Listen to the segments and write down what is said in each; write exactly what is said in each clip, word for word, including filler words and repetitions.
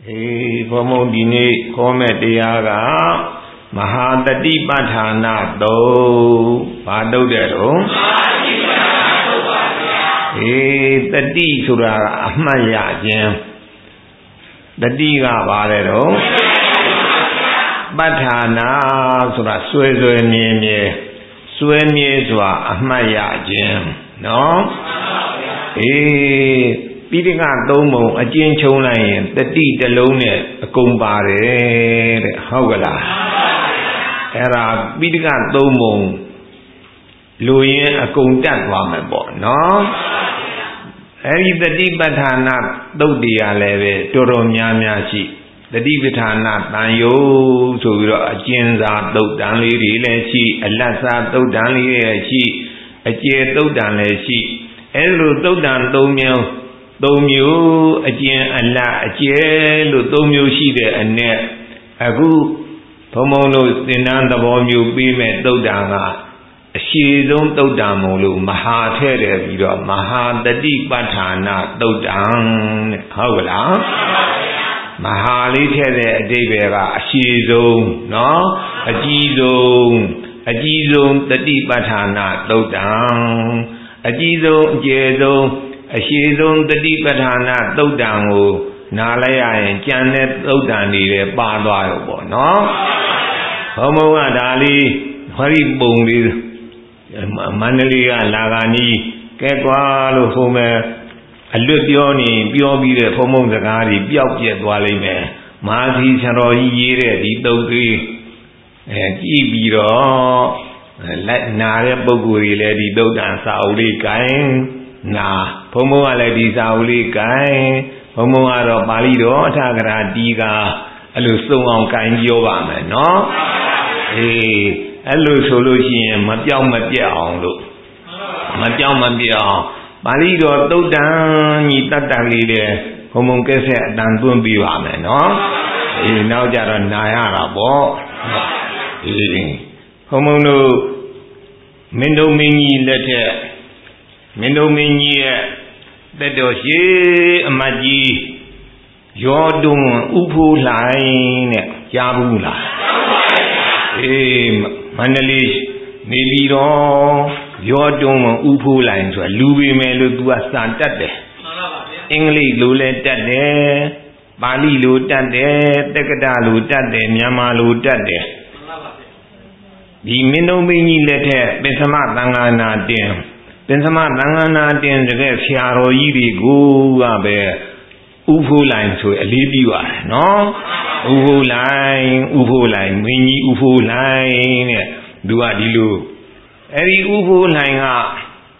Hey, Pomo Dini, Come Diaga, Mahadati Patana, do, Pado Dero. Hey, the D Sura, Maya Jam, the Diga Valero, Patana Sura, Suezo Neme, Suemezwa, Maya Jam, no? Hey. Pidika domo a chin chonai the tea the lone a kumbare hogala era pidika domo luyen a kuntat wamebo no eri the tea patana dodiya leve toro nya nya shi the tea patana tanyo so biro a chin sa doddan li ri le shi a lat sa doddan li le shi a che doddan le shi elo doddan three myeong Don't you again Allah again look don't you see the net a good Pomono Sinan the bomb you be met do danga she don't do damolu Maha Tere Viro Maha the deep batana do dang Hogla Mahali Tere Devera she zone no a G zone a G zone the deep batana do dang a G zone J zone a shizon the deep patana do dango, Nalaya and Janet do dandy, Bardo, no? Homo Adali, Hurry Boom, Manalia, Lagani, Kekwa, Homer, a Lupioni, Biobi, the Homo Zagari, Biopia, Walime, Masi Saroi, Yere, Dogi, Gibiro, let Nare Boguri, Lady Dodan Saudi, Kain. Na, Pomo Aladi Sauli Kai, Pomo Aro Balido, Tagara Diga, Alusung on Kain Yoba, no? Eh, Alu Solution, Matiao Matiao, look. Matiao Matiao, Balido, Dodan, Tatali, Homo Kese, Dan Bumbiwa, no? Eh, now Jara Nayara, Bo. Eh, Homo no Mendo Mini letter. Mendo Mini, that was ye, a magi, your doom, Upu line, Yabula. Eh, Mandalish, maybe your doom, Upu line, so Lubi Melo do a Santa. English Lule Tade, Bali Lutade, Tekada Lutade, Nyama Lutade. The Mendo Mini letter, Besama Tangana Dim. Pensama Nangana den the Fiaro Yidi go abe Ufu line to a Libya, no? Ufu line, Ufu line, Mini Ufu line, Duadilu. Every Ufu line up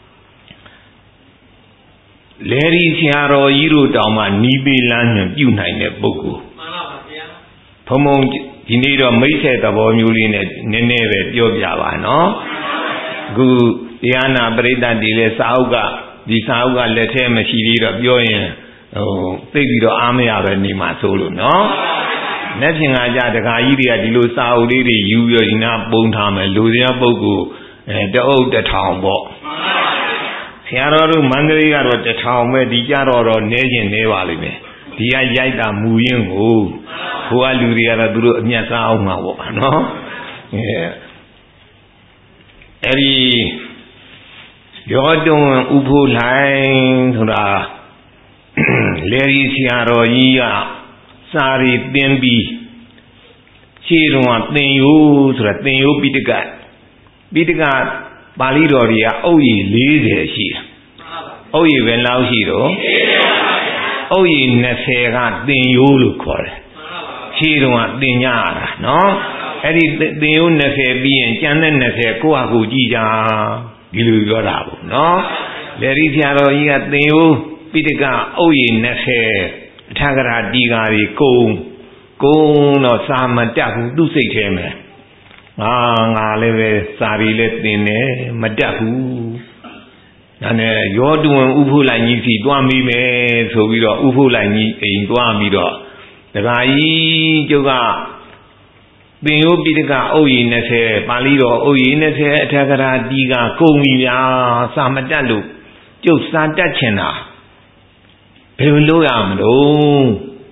Larry Fiaro Yiru Dama Nibi Lan Unite Boku. Pomong Dinero Mese the Bomulin Nene Yobiava, no? Good. Diana Breda Dile Sauga, the Sauga let him a shiri of Yoyan, oh, baby to Amia Nima Solo, no? Nothing I got the Kairia, the Lu Saudi, you are in a bone time and Lucia Bogu, and the old town walk. Siaro Mandria was the town where the Yaro or Nation Nevalime, the Ayada Muying, who are Luria Duru Nyasa, no? Yeah. Every You're doing Upu line to the Larry Siaro Ia Sari Bimbi Chiruma Tenyu to the Tenyu Bitigat Bitigat Balidoria Oye Lise Shi Oye Venlausiro Oye Nesera Tenyu Cor Chiruma Tenyara, no? Eddie Tenyu Nese being Janan Nese Kuaku Jija. Gilu Yorabo, no? Larry Siaro Ia Teo, Pitica, Oye Nese, Tagara Digari, Go, Go, no Sama Daku, do say Jeme. Ah, Leve, Sari Letine, Madaku. And you're doing Upu like Nisi, Dwami me, so we are Upu like Nisi, Dwami. The Rai Yoga. Bingo Bidiga, Oye Nese, Balido, Oye Nese, Tagara Diga, Gomia, Samadalu, Joe Santachena. Peluam, no.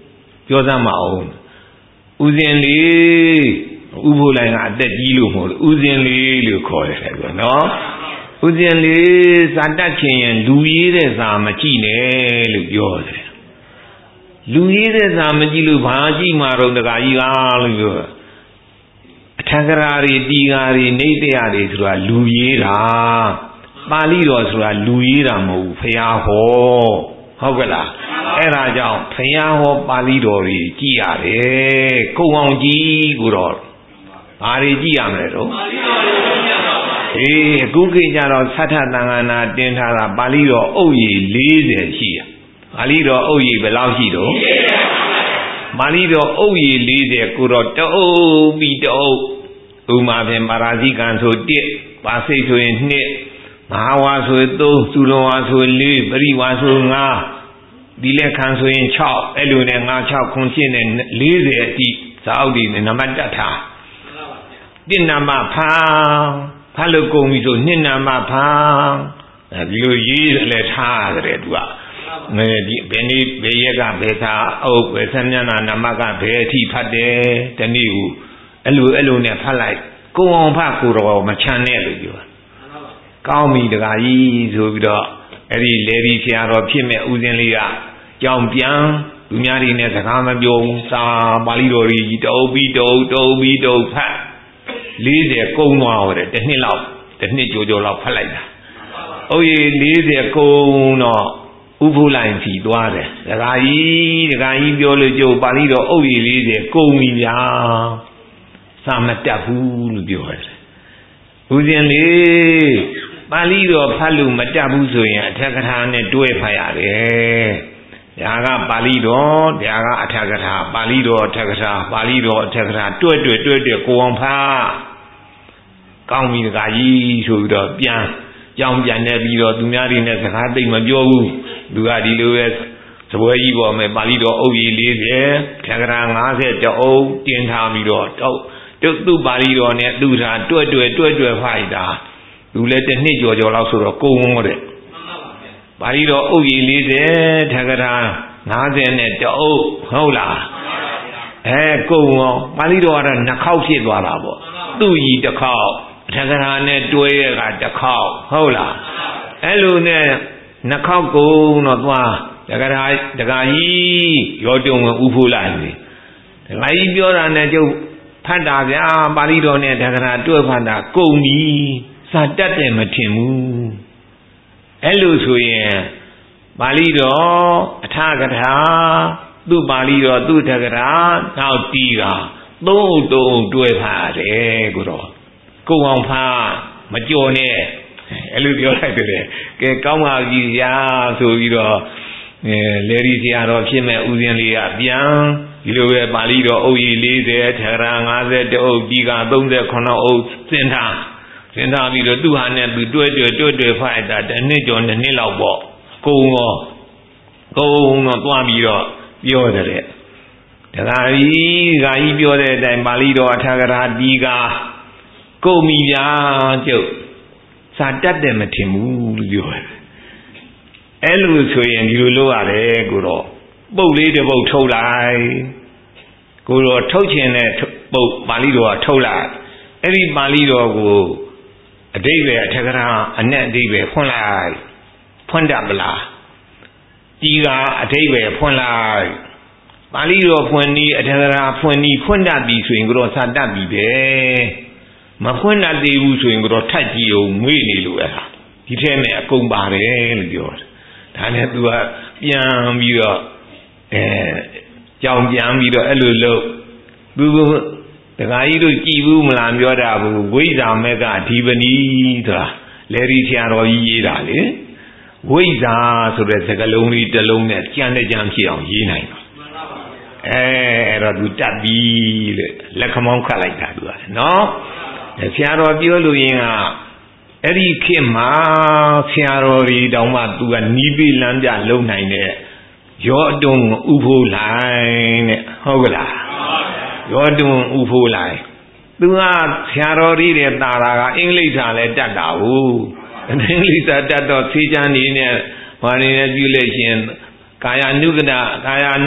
ပြောစမ်းမအောင်ဦးဇင်းလေးဥဖိုးလိုင်းကအသက်ကြီးလို့မဟုတ်လို့ဦးဇင်းလေးလို့ခေါ်တယ်ကွာနော်ဦးဇင်းလေးစာတတ်ခင်ရင်လူရေးတဲ့စာမကြည့်နဲ့လို့ပြောတယ်လူရေးတဲ့စာမကြည့်လို့ဘာကြည့်မှာတော့တခါကြီးကားလို့ပြောအထက်ကရာတွေတီဃာတွေနေတရားတွေဆိုတာလူရေးတာပါဠိတော်ဆိုတာလူရေးတာမဟုတ်ဘူးဖျားဟောဟုတ်ကလားအဲ့ဒါကြောင့်ဖျားဟောပါဠိတော်တွေကြည့်ရတယ်ကုံအောင်ကြည့်ကိုတော့ဘာတွေကြည့်ရမလဲတော့အေးအခုခေတ်ကျတော့သတ္ထသံဃာနာတင်ထားတာပါဠိတော်အုပ်ရည်၄၀ရှိရပါဠိတော်အုပ်ရည်ဘယ်လောက်ရှိတော့ပါဠိတော်အုပ်ရည်၄၀ကိုတော့တအုပ်ပြီးတအုပ်ဥမာဖြင့်ပါရာဇိကံဆို၁ပါစိတ်ဆိုရင်၂မဟာဝါဆိုရင်၃သုလဝါဆိုရင်၄ပရိဝါဆိုရင်၅ဒီလက်ခံဆိုရင်၆အဲ့လိုနဲ့၅၆ခုရှင်းနဲ့၄၀အထိစာအုပ်ဒီနံပါတ်တက်ထား၁နံပါတ်ဖာဖာလို့ကုန်ပြီဆို၂နံပါတ်ဖာဒီလိုရေးလည်းထားရတယ်သူကငယ်ဒီဘယ်နည်းဘယ်ရက်ကဘယ်သာအုပ်ဘယ်ဆမျက်နှာနံပါတ်ကဘယ်အထိဖတ်တယ်တနည်းကိုအဲ့လိုအဲ့လိုနဲ့ဖတ်လိုက်ကိုအောင်ဖတ်ကိုတော့မချမ်းနဲ့လို့ပြောကောင်းပြီတခါကြီးဆိုပြီးတော့အဲ့ဒီလေဒီဆရာတော်ဖြစ်မဲ့ဦးဇင်းလေးကကြောင်ပြန်လူများတွေနဲ့စကားမပြောဘူးစာပါဠိတော်ကြီးတုပ်ပြီးတုပ်တုပ်ပြီးတုပ်ဖတ်၄၀ကုန်းသွားဟောတယ်တစ်နှစ်လောက်တစ်နှစ်ကြော်ကြော်လောက်ဖတ်လိုက်တာအုပ်ရည်၄၀ကုန်းတော့ဥဖိုးလိုင်းစီသွားတယ်တခါကြီးတခါကြီးပြောလို့ကျုပ်ပါဠိတော်အုပ်ရည်၄၀ကုန်းပြီဗျာစာမတတ်ဘူးလို့ပြောတယ်ဦးဇင်းလေးပါဠိတော်ဖတ်လို့မတတ်ဘူးဆိုရင်အထက်ကထာနဲ့တွဲဖတ်ရတယ်ဒါကပါဠိတော်ဒါကအထက်ကထာပါဠိတော်အထက်ကထာပါဠိတော်အထက်ကထာတွဲတွဲတွဲတွဲကိုအောင်ဖတ်ကောင်းပြီတခါကြီးဆိုပြီးတော့ပြန်ကြောင်းပြန်နေပြီးတော့သူများတွေနဲ့စကားသိမ့်မပြောဘူးသူကဒီလိုပဲသပွဲကြီးပေါ်မှာပါဠိတော်အုပ်ရည်၄၀ထက်ကထာ၅၀တအုပ်တင်ထားပြီးတော့တော့သူ့ပါဠိတော်နဲ့သူ့ထာတွဲတွဲတွဲတွဲဖတ်တာသူလည်းတစ်နှစ်ကျော်ကျော်လောက်ဆိုတော့ကုန်းတဲ့ပါဠိတော်အုပ်ရည်၄၀ထက်ကထာ၅၀နဲ့တအုပ်ဟုတ်လားအဲကုန်းရောပါဠိတော်ကတော့နှစ်ခေါက်ဖြစ်သွားတာပေါ့သူ့ကြီးတစ်ခေါက်ထက်ကထာနဲ့တွဲရကတစ်ခေါက်ဟုတ်လားအဲ့လိုနဲ့နှစ်ခေါက်ကုန်းတော့သွားတက္ကရာတက္ကကြီးရောတုံဥဖိုးလိုက်ပြီတက္ကကြီးပြောတာနဲ့ကျုပ်ဖတ်တာဗျာပါဠိတော်နဲ့တက္ကရာတွဲဖတ်တာကုန်ပြီစာတတ်တယ်မထင်ဘူးအဲ့လိုဆိုရင်ပါဠိတော်အထကထာသူ့ပါဠိတော်သူ့တက္ကရာနောက်တီးတာသုံးတုံတွဲဖတ်ရတယ်ကိုတော့ကိုအောင်ဖာမကြော်နဲ့အဲ့လိုပြောလိုက်တယ်ကဲကောင်းပါပြီရာဆိုပြီးတော့အဲလေဒီဆရာတော်ဖြစ်မဲ့ဦးဇင်းလေးကပြန်ဒီလိုပဲပါဠိတော်အုပ်ကြီး၄၀ထက္ကရာ၅၀တအုပ်ဒီက၃၇အုပ်စင်ထားစင်ထားပြီးတော့သူ့ဟာနဲ့သူတွဲတွဲတွဲတွဲဖတ်တာတစ်နှစ်ကျော်နှစ်နှစ်လောက်ပေါ့ကုံရောကုံတော့သွားပြီးတော့ပြောတယ်တခါကြီးခါကြီးပြောတဲ့အတိုင်းပါဠိတော်အထက္ကရာဒီကကုန်ပြီဗျာကျုပ်စာတတ်တယ်မထင်ဘူးလို့ပြောတယ်အဲ့လိုဆိုရင်ဒီလိုလုပ်ရတယ်ကိုတော့ပုတ်လေးတစ်ပုတ်ထုတ်လိုက်ကိုတော့ထုတ်ချင်တဲ့ပုတ်ပါဠိတော်ကထုတ်လိုက်အဲ့ဒီပါဠိတော်ကိုအဓိပ္ပာယ်အထက်ကရာအနက်အဓိပ္ပာယ်ဖွင့်လိုက်ဖွင့်တတ်ပလားဒီကအဓိပ္ပာယ်ဖွင့်လိုက်ပါဠိတော်ဖွင့်ပြီးအထက်ကရာဖွင့်ပြီးဖွင့်တတ်ပြီဆိုရင်ကိုတော့စာတတ်ပြီပဲမဖွင့်တတ်သေးဘူးဆိုရင်ကိုတော့ထပ်ကြည့်အောင်ငွေ့နေလို့အဲ့ဒါဒီထဲမှာအကုန်ပါတယ်လို့ပြောတယ်ဒါနဲ့သူကပြန်ပြီးတော့အဲကြောင်ပြန်ပြီးတော့အဲ့လိုလုပ်သူကတခါကြီးတို့ကြည်ဘူးမလားပြောတာဘူးဝိဇ္ဇာမေကအဓိပနီဆိုတာလေဒီဆရာတော်ကြီးရေးတာလေဝိဇ္ဇာဆိုတဲ့စကားလုံးလေးတစ်လုံးနဲ့ကြံတဲ့ကြံဖြစ်အောင်ရေးနိုင်တာအဲအဲ့တော့သူတတ်ပြီလေလက်ခမောင်းခတ်လိုက်တာသူကနော်ဆရာတော်ပြောလို့ရင်ကအဲ့ဒီခေတ်မှာဆရာတော်တွေတောင်မှသူကနီးပြီးလမ်းပြလုံနိုင်တဲ့ရောအတုံဥဖိုးလိုက်တဲ့ဟုတ်ကလားရောတုံဥဖိုးလိုက်သူကဆရာတော်တွေတဲ့တာတာကအင်္ဂလိပ်စာလည်းတတ်တာဟုတ်အင်္ဂလိပ်စာတတ်တော့သေချာနေနဲ့ဘာနေနဲ့ပြုလို့ရှိရင်ကာယ ानु ကဒကာယ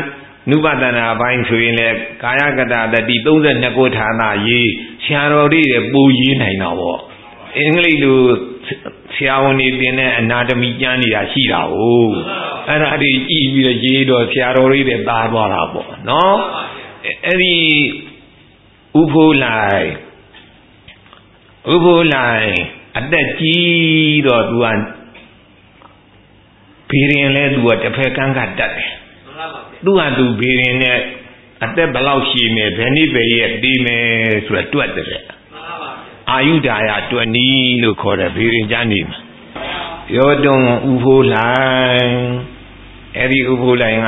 နုပဒနာပိုင်းဆိုရင်လည်းကာယကတတတိသုံး十二ခုဌာနရေးဆရာတော်တွေပူရေးနိုင်တော့ဗောအင်္ဂလိပ်လိုဆရာဝန်တွေတင်တဲ့အနာတမီကျမ်းနေတာရှိတာဟုတ်အဲ့ဒါတွေကြည့်ပြီးတော့ရေးတော့ဆရာတော်တွေသားသွားတာပေါ့နော်အဲ့ဒီဥဖိုးလိုက်ဥဖိုးလိုက်အသက်ကြီးတော့သူကဘေးရင်လဲသူကတစ်ဖက်ကန်းကတတ်တယ်သူကသူဘေးရင်နဲ့အသက်ဘယ်လောက်ရှိမယ်ဘယ်နည်းပဲရဲ့ပြီးမယ်ဆိုတော့တွက်တယ်အာယုဒာယတွက်နီးလို့ခေါ်တယ်ဘေးရင်ကျမ်းနေမှာရောတုံဥဖိုးလိုက်အဲ့ဒီဥဖိုးလိုက်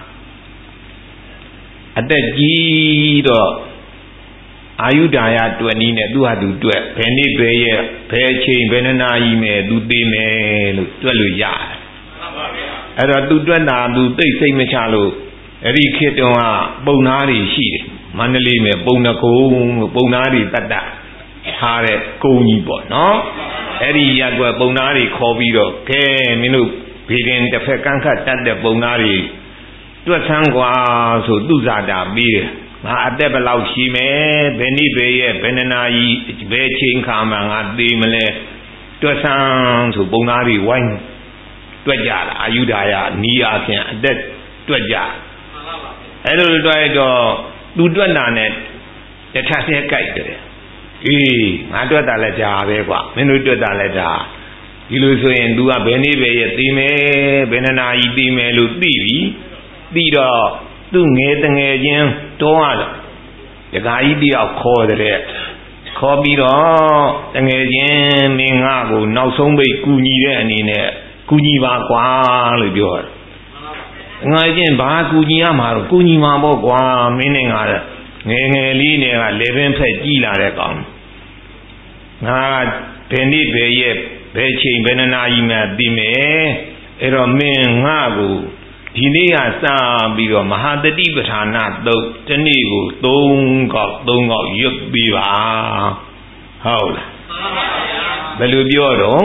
ကအသက်ကြီးတော့အာယုဒာယတွက်နီးနဲ့သူဟာသူတွက်ဘယ်နည်းပဲရဲ့ဘယ်အချိန်ဘယ်နာရီမယ်သူသိမယ်လို့တွက်လို့ရတယ်အဲ့တော့သူတွက်တာသူသိစိတ်မချလို့အဲ့ဒီခေတ္တကပုံနာတွေရှိတယ်မန္တလေးမှာပုံနှကုံလို့ပုံနာတွေတတ်တာထားတဲ့ကုန်းကြီးပေါ့နော်အဲ့ဒီရက်ကွယ်ပုံနာတွေခေါ်ပြီးတော့ကဲမင်းတို့ဘေးရင်တစ်ဖက်ကန်းခတ်တတ်တဲ့ပုံနာတွေတွက်ဆန်းกว่าဆိုသူဇာတာပြီးတယ်ငါအသက်ဘယ်လောက်ရှိမယ်ဘယ်နည်းပဲရဲ့ဘယ်နာရီဘယ်ချိန်ခါမှငါသိမလဲတွက်ဆန်းဆိုပုံနာတွေဝိုင်းတွက်ကြတာအာယုဒာယနီးအားဖြင့်အသက်တွက်ကြအဲ့လိုတွက်တော့သူတွက်တာနဲ့တထဆဲကြိုက်တယ်အေးငါတွက်တာလည်းဒါပဲကွာမင်းတို့တွက်တာလည်းဒါဒီလိုဆိုရင် तू ကဘယ်နည်းပဲရဲ့သိမယ်ဘယ်နာရီသိမယ်လို့သိပြီပြီးတော့သူ့ငယ်တငယ်ချင်းတောရတော့ဒကာကြီးတယောက်ခေါ်တဲ့ခေါ်ပြီးတော့တငယ်ချင်းမင်းငါကိုနောက်ဆုံးပိတ်ကူညီတဲ့အနေနဲ့ကူညီပါကွာလို့ပြောတယ်ငါချင်းဘာကူညီရမှာတော့ကူညီမှာပေါ့ကွာမင်းနဲ့ငါငယ်ငယ်လေးနဲ့ကလေပင်ဖက်ကြီးလာတဲ့ကောင်ငါဘယ်နည်းပဲရဲ့ဘယ်ချိန်ဘယ်နာရီမှသိမယ်အဲ့တော့မင်းငါကိုဒီနေ့ကစပြီးတော့မဟာတတိပဋ္ဌာနာသုတ်တနေ့ကိုသုံးခေါက်သုံးခေါက်ရွတ်ပြီးပါဟုတ်လားဘယ်လိုပြောတော့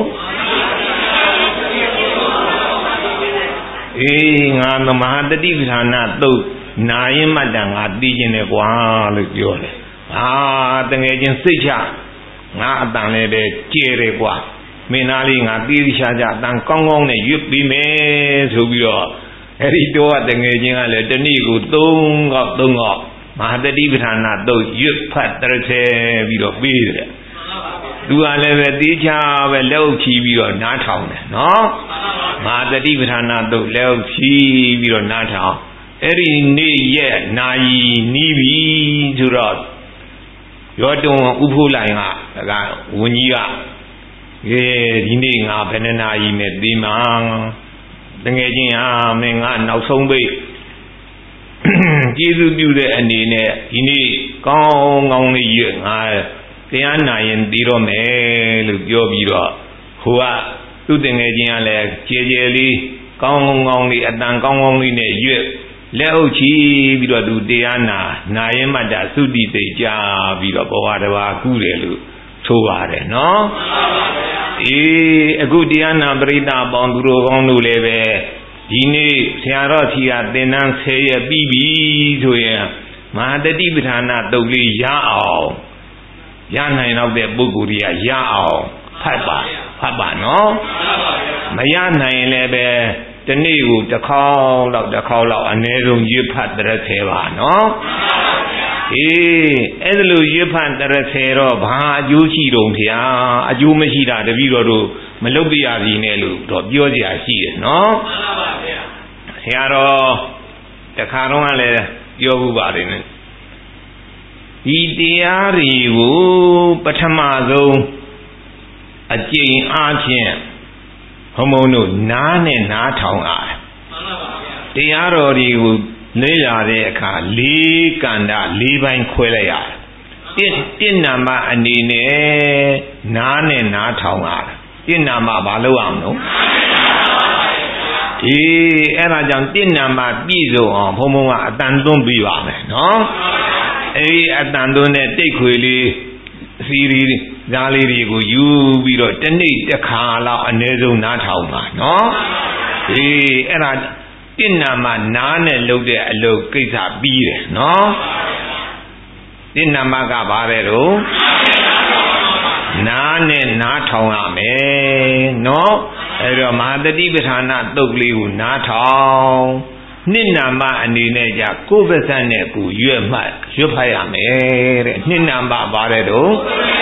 အေးငါမဟာတတိပဋ္ဌာနာသုတ်နာရင်မှတ်တာငါသိကျင်တယ်ကွာလို့ပြောတယ်အာတကယ်ချင်းစိတ်ချငါအတန်လည်းပဲကျဲတယ်ကွာမင်းသားလေးငါသိသိချာချာအတန်ကောင်းကောင်းနဲ့ရွတ်ပြီးမယ်ဆိုပြီးတော့အဲ့ဒီတော့တကယ်ချင်းကလည်းတနည်းကိုသုံးခေါက်သုံးခေါက်မဟာတတိပဋ္ဌာနာသုတ်ရွတ်ဖတ်တရထဲပြီးတော့ပြီးတယ်သူကလည်းပဲသိချာပဲလက်ဥချီပြီးတော့နားထောင်တယ်နော်မဟာတတိပဋ္ဌာနာသုတ်လက်ဥချီပြီးတော့နားထောင်အဲ့ဒီနေ့ရက်နာယီနီးပြီဆိုတော့ရောတုံဥဖိုးလိုင်ကကဝင်းကြီးကအေးဒီနေ့ငါဘယ်နှစ်နာရီနဲ့ဒီမှာတကယ်ချင်းဟာမင်းငါနောက်ဆုံးပိတ်ကျေးဇူးပြုတဲ့အနေနဲ့ဒီနေ့ကောင်းကောင်းလေးရွတ်ငါတရားနာရင်ပြီးတော့မယ်လို့ပြောပြီးတော့ဟိုကသူ့တကယ်ချင်းကလည်းကြဲကြဲလေးကောင်းကောင်းလေးအတန်ကောင်းကောင်းလေးနဲ့ရွတ်လက်အုပ်ချီပြီးတော့သူတရားနာနာရင်မှတ်တာသုတိသိကြပြီးတော့ဘဝတစ်ပါးကုတယ်လို့ဆိုပါတယ်နော်အေးအခုတရားနာပရိသတ်ပေါင်းသူတို့ကောင်းတို့လည်းပဲဒီနေ့ဆရာတော်စီကသင်္นานဆယ်ရက်ပြီးပြီဆိုရင်မဟာတတိပဋ္ဌာနာတုတ်လေးရအောင်ရနိုင်တော့တဲ့ပုဂ္ဂိုလ်တွေကရအောင်ဖတ်ပါဖတ်ပါနော်မရနိုင်လည်းပဲတနေ့ကိုတစ်ခေါက်လောက်တစ်ခေါက်လောက်အနည်းဆုံးရွတ်ဖတ်တရဆယ်ပါနော်အေးအဲ့ဒါလိုရွတ်ဖတ်တရဆယ်တော့ဘာအကျိုးရှိတုံးဖျားအကျိုးမရှိတာတပည့်တော်တို့မလုပ်ပြရစီနဲ့လို့တော့ပြောစရာရှိတယ်နော်ဆရာတော်တခါတော့ကလည်းပြောဘူးပါတယ်နဲ့ဒီတရားတွေကိုပထမဆုံးအကျင့်အားဖြင့်ဘုံဘုံတို့နားနဲ့နားထောင်အားတရားတော်တွေကိုလေ့လာတဲ့အခါလေးကန္တာလေးပိုင်းခွဲလိုက်ရတယ်တစ်တစ်နာမအနေနဲ့နားနဲ့နားထောင်အားတစ်နာမဘာလို့အောင်လို့အေးအဲ့ဒါကြောင့်တစ်နာမပြည့်စုံအောင်ဘုံဘုံကအတန်သွင်းပြီးပါမယ်နော်အေးအတန်သွင်းတဲ့တိတ်ခွေလေးစီရီဓာလေးတွေကိုယူပြီးတော့တစ်နေ့တစ်ခါလောက်အနည်းဆုံးနားထောင်ပါနော်အေးအဲ့ဒါတတစ်နာမနားနဲ့လုပ်တဲ့အလုပ်ကိစ္စပြီးတယ်နော်တစ်နာမကပါတယ်တော့နားနဲ့နားထောင်ရမယ်နော်အဲ့တော့မဟာတတိပဋ္ဌာနာတုတ်လေးကိုနားထောင်နှစ်နာမအနေနဲ့じゃကိုယ်ပါစနဲ့ကိုရွတ်မှတ်ရွတ်ဖတ်ရမယ်တဲ့နှစ်နာမပါတယ်တော့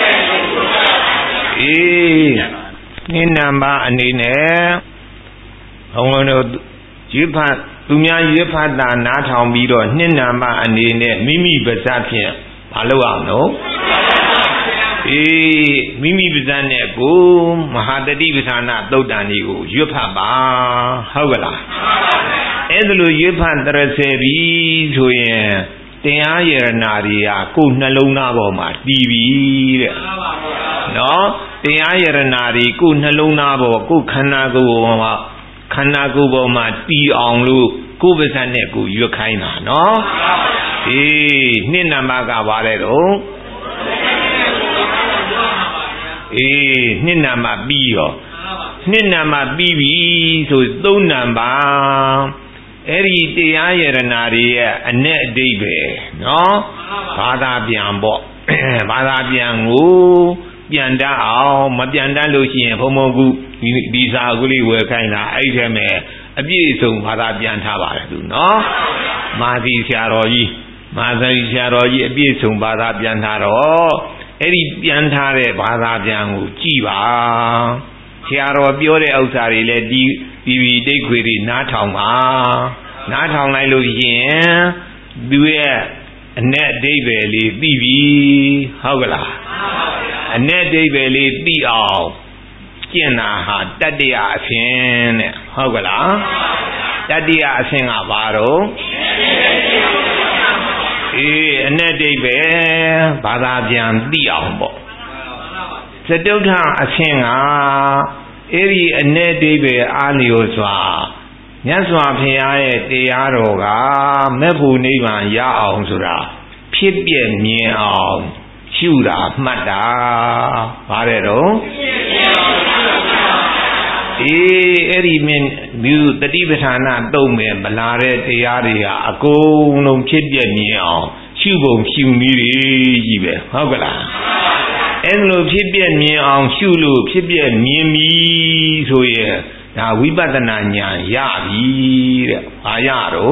အေးနှစ်နာမအနေနဲ့ဘုံလုံးတို့ရွတ်ဖတ်သူများရွတ်ဖတ်တာနားထောင်ပြီးတော့နှစ်နာမအနေနဲ့မိမိပါစဖြင့်မလုပ်အောင်နော်အေးမိမိပါးနဲ့ကိုမဟာတတိပဋ္ဌာနာသုတ်တန်ကြီးကိုရွတ်ဖတ်ပါဟုတ်ကလားအဲ့ဒါလိုရွတ်ဖတ်တရစေပြီဆိုရင်တရားယရနာတွေကကိုယ်နှလုံးသားပေါ်မှာတည်ပြီတဲ့နော်တရားယရနာတွေကိုယ်နှလုံးသားပေါ်ကိုယ်ခန္ဓာကိုယ်ပေါ်မှာခန္ဓာကိုယ်ပေါ်မှာတည်အောင်လို့ကိုယ်ပါးစပ်နဲ့ကိုယ်ရွတ်ခိုင်းတာနော်အေးနှစ်နံပါတ်ကပါတယ်တော့အေးနှစ်နံပါတ်ပြီးရောနှစ်နံပါတ်ပြီးပြီဆိုသုံးနံပါတ်အဲ့ဒီတရားယရနာတွေရဲ့အ내အဓိပ္ပာယ်နော်ဘာသာပြန်ပေါ့ဘာသာပြန်ကိုပြန်တတ်အောင်မပြန်တတ်လို့ရှိရင်ဘုံဘုံကူဒီစာကူလေးဝယ်ခိုင်းတာအဲ့ဒီမဲ့အပြည့်စုံဘာသာပြန်ထားပါတယ်သူနော်မာသီဆရာတော်ကြီးမာသီဆရာတော်ကြီးအပြည့်စုံဘာသာပြန်ထားတော့အဲ့ဒီပြန်ထားတဲ့ဘာသာပြန်ကိုကြည်ပါဆရာတော်ပြောတဲ့ဥစ္စာတွေလည်းဒီပြီးပြီးတိတ်ခွေတွေနားထောင်ပါနားထောင်လိုက်လို့ရှိရင်သူရဲ့အ내အဓိပ္ပာယ်လေးသိပြီဟုတ်ကလားအ내အဓိပ္ပာယ်လေးသိအောင်ကျင့်တာဟာတတ္တယအဆင့်တဲ့ဟုတ်ကလားတတ္တယအဆင့်ကဘာတော့အေးအ내အဓိပ္ပာယ်ဘာသာပြန်သိအောင်ပေါ့စတုထအဆင့်ကအဲ့ဒီအ내အဓိပ္ပာယ်အားလျော်စွာမြတ်စွာဘုရားရဲ့တရားတော်ကမေဖို့နိဗ္ဗာန်ရအောင်ဆိုတာဖြစ်ပြမြင်အောင်ရှုတာမှတ်တာပါတယ်တော့အေးအဲ့ဒီမင်းမြူတတိပဋ္ဌာနာတုံးမယ်ဗလာတဲ့တရားတွေဟာအကုန်လုံးဖြစ်ပြမြင်အောင်ရှုပုံရှုနည်းကြီးပဲဟုတ်ကလားအဲ့လိုဖြစ်ပြမြင်အောင်ရှုလို့ဖြစ်ပြမြင်ပြီဆိုရင်ဒါဝိပဿနာဉာဏ်ရပြီတဲ့။ဘာရတော့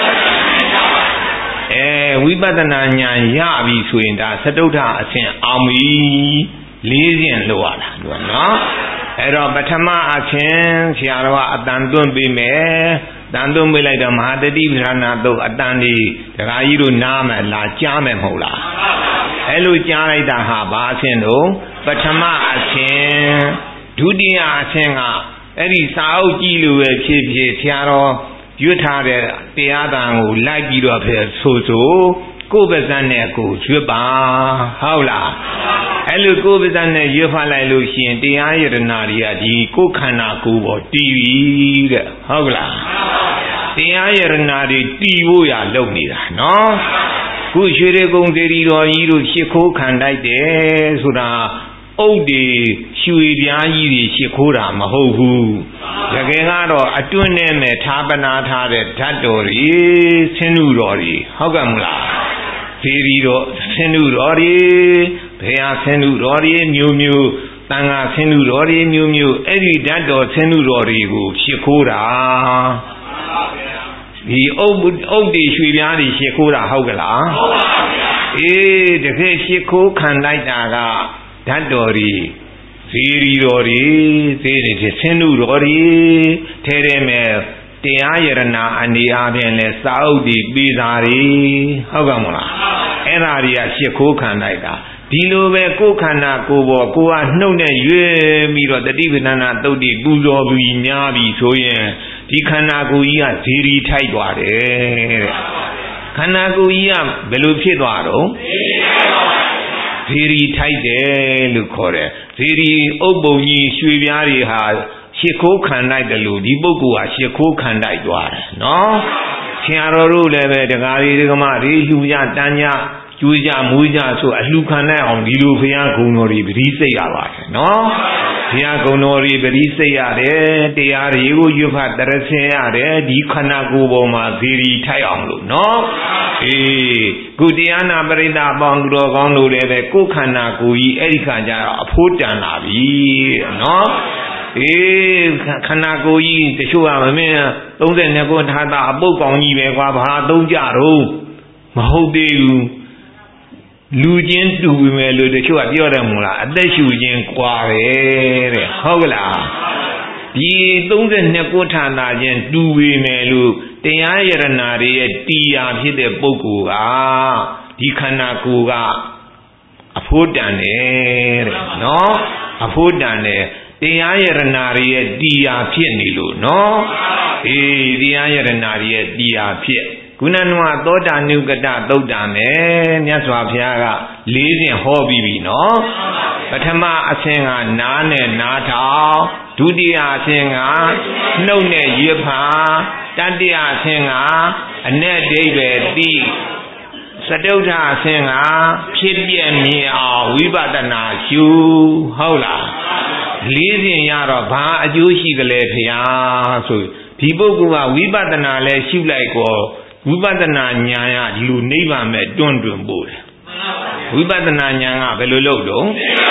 အဲဝိပဿနာဉာဏ်ရပြီဆိုရင်ဒါသတုဋ္ဌအဆင့်အောင်ပြီလေးဆင့်လို့ရတာသူကနော်အဲ့တော့ပထမအဆင့်ဆရာတော်ကအတန်သွင်းပေးမယ်တန်သွင်းပေးလိုက်တော့မဟာတတိပဋ္ဌာနာသုတ်အတန်ဒီဒကာကြီးတို့နားမယ်လားကြားမယ်မဟုတ်လားအဲ့လိုကြားလိုက်တာဟာဘာအဆင့်တော့ပထမအဆင့်ဒုတိယအဆင့်ကအဲ့ဒီစာအုပ်ကြည့်လို့ပဲဖြစ်ဖြစ်ဆရာတော်ရွတ်ထားတဲ့တရားတန်ကိုလိုက်ပြီးတော့ဖြစ်ဆိုဆိုကိုယ်ပါးစပ်နဲ့ကိုရွတ်ပါဟုတ်လားအဲ့လိုကိုယ်ပါးစပ်နဲ့ရွတ်ဖတ်လိုက်လို့ရှိရင်တရားယတနာတွေကဒီကိုယ်ခန္ဓာကိုယ်ပေါ်တည်ပြီတဲ့ဟုတ်လားတရားယတနာတွေတည်ဖို့ရလုပ်နေတာနော်ခုရွှေရကုံစေတီတော်ကြီးတို့ရှ िख ိုးခံတိုက်တယ်ဆိုတာအုတ်ဒီရွှေပြားကြီးတွေရှ िख ိုးတာမဟုတ်ဘူးတကယ်ကတော့အတွင်းထဲမှာဌာပနာထားတဲ့ဓာတ်တော်တွေဆင်းရဲတော်တွေဟုတ်ကဲ့မလားစေတီတော်ဆင်းရဲတော်တွေဘုရားဆင်းရဲတော်တွေမျိုးမျိုးတန်ခါဆင်းရဲတော်တွေမျိုးမျိုးအဲ့ဒီဓာတ်တော်ဆင်းရဲတော်တွေကိုရှ िख ိုးတာဒီအုတ်အုတ်ဒီရွှေပြားတွေရှ िख ိုးတာဟုတ်ကလားဟုတ်ပါဗျာအေးတကယ်ရှ िख ိုးခံလိုက်တာကဓာတ်တော်တွေဇီရီတော်တွေသေတွေဆင်းရဲတော်တွေထဲထဲမဲ့တရားယရနာအနေအားဖြင့်လဲစာအုပ်တွေပေးတာတွေဟုတ်ကဲ့မလားအဲ့ဓာတွေကရှ िख ိုးခံလိုက်တာဒီလိုပဲကိုယ်ခန္ဓာကိုယ်ပေါ်ကိုယ်ကနှုတ်နဲ့ရွေးပြီးတော့တတိပဋ္ဌာနာသုတ်တိပူဇော်ပြီးညားပြီးဆိုရင်ဒီခန္ဓာကိုယ်ကြီးကဇီရီထိုက်သွားတယ်တဲ့ခန္ဓာကိုယ်ကြီးကဘယ်လိုဖြစ်သွားတော့ဇီရီထိုက်တယ်လို့ခေါ်တယ်ဇီရီအုပ်ပုံကြီးရွှေပြားတွေဟာရှ िख ိုးခံလိုက်တယ်လို့ဒီပုဂ္ဂိုလ်ဟာရှ िख ိုးခံလိုက်သွားတယ်နော်ဆရာတော်တို့လည်းပဲဒကာရီဒကမတွေလှူကြတန်းကြကျွေးကြမွေးကြဆိုအလှခံနိုင်အောင်ဒီလိုဘုရားဂုဏ်တော်တွေပရိစိတ်ရပါတယ်နော်ဇဘုရားကုံတော်ရီပရိစိတ်ရတယ်တရားတွေကိုရွတ်ဖတ်တရဆင်းရတယ်ဒီခန္ဓာကိုယ်ပေါ်မှာဇီရီထိုက်အောင်လို့နော်အေးကုတရားနာပရိသတ်အပေါင်းသူတော်ကောင်းတို့လည်းပဲကိုယ်ခန္ဓာကိုယ်ကြီးအဲ့ဒီခါကျတော့အဖိုးတန်လာပြီနော်အေးခန္ဓာကိုယ်ကြီးတချို့ကမမင်းသုံး၂ခုထားတာအပုတ်ကောင်းကြီးပဲကွာဘာသုံးကြတော့မဟုတ်သေးဘူးလူချင်းတူပြီမဲ့လို့တချို့ကပြောတယ်မို့လားအသက်ရှူခြင်းကွာပဲတဲ့ဟုတ်ကလားဒီသုံး၂ခုဌာနချင်းတူပြီမဲ့လို့တရားယရနာတွေရဲ့တရားဖြစ်တဲ့ပုဂ္ဂိုလ်ကဒီခန္ဓာကိုယ်ကအဖို့တန်တယ်တဲ့နော်အဖို့တန်တယ်တရားယရနာတွေရဲ့တရားဖြစ်နေလို့နော်အေးတရားယရနာတွေရဲ့တရားဖြစ်ခုနကသောတာနုကတသုတ်တံမယ်မြတ်စွာဘုရားကလေးစဉ်ဟောပြီးပြီနော်ပထမအဆင့်ကနားနဲ့နားထောင်ဒုတိယအဆင့်ကနှုတ်နဲ့ရွတ်ဖတ်တတိယအဆင့်ကအ내ဒိဋ္ဌိတိစတုထအဆင့်ကဖြစ်ပြမြင်အောင်ဝိပဿနာရှုဟုတ်လားလေးစဉ်ရတော့ဘာအကျိုးရှိသလဲဖေဟာဆိုဒီပုဂ္ဂိုလ်ကဝိပဿနာလဲရှုလိုက်ကောဝိပဿနာဉာဏ်ကဒီလိုနိဗ္ဗာန်မဲ့တွန့်တွန့်ပို့တယ်ဝိပဿနာဉာဏ်ကဘယ်လိုလုပ်တော့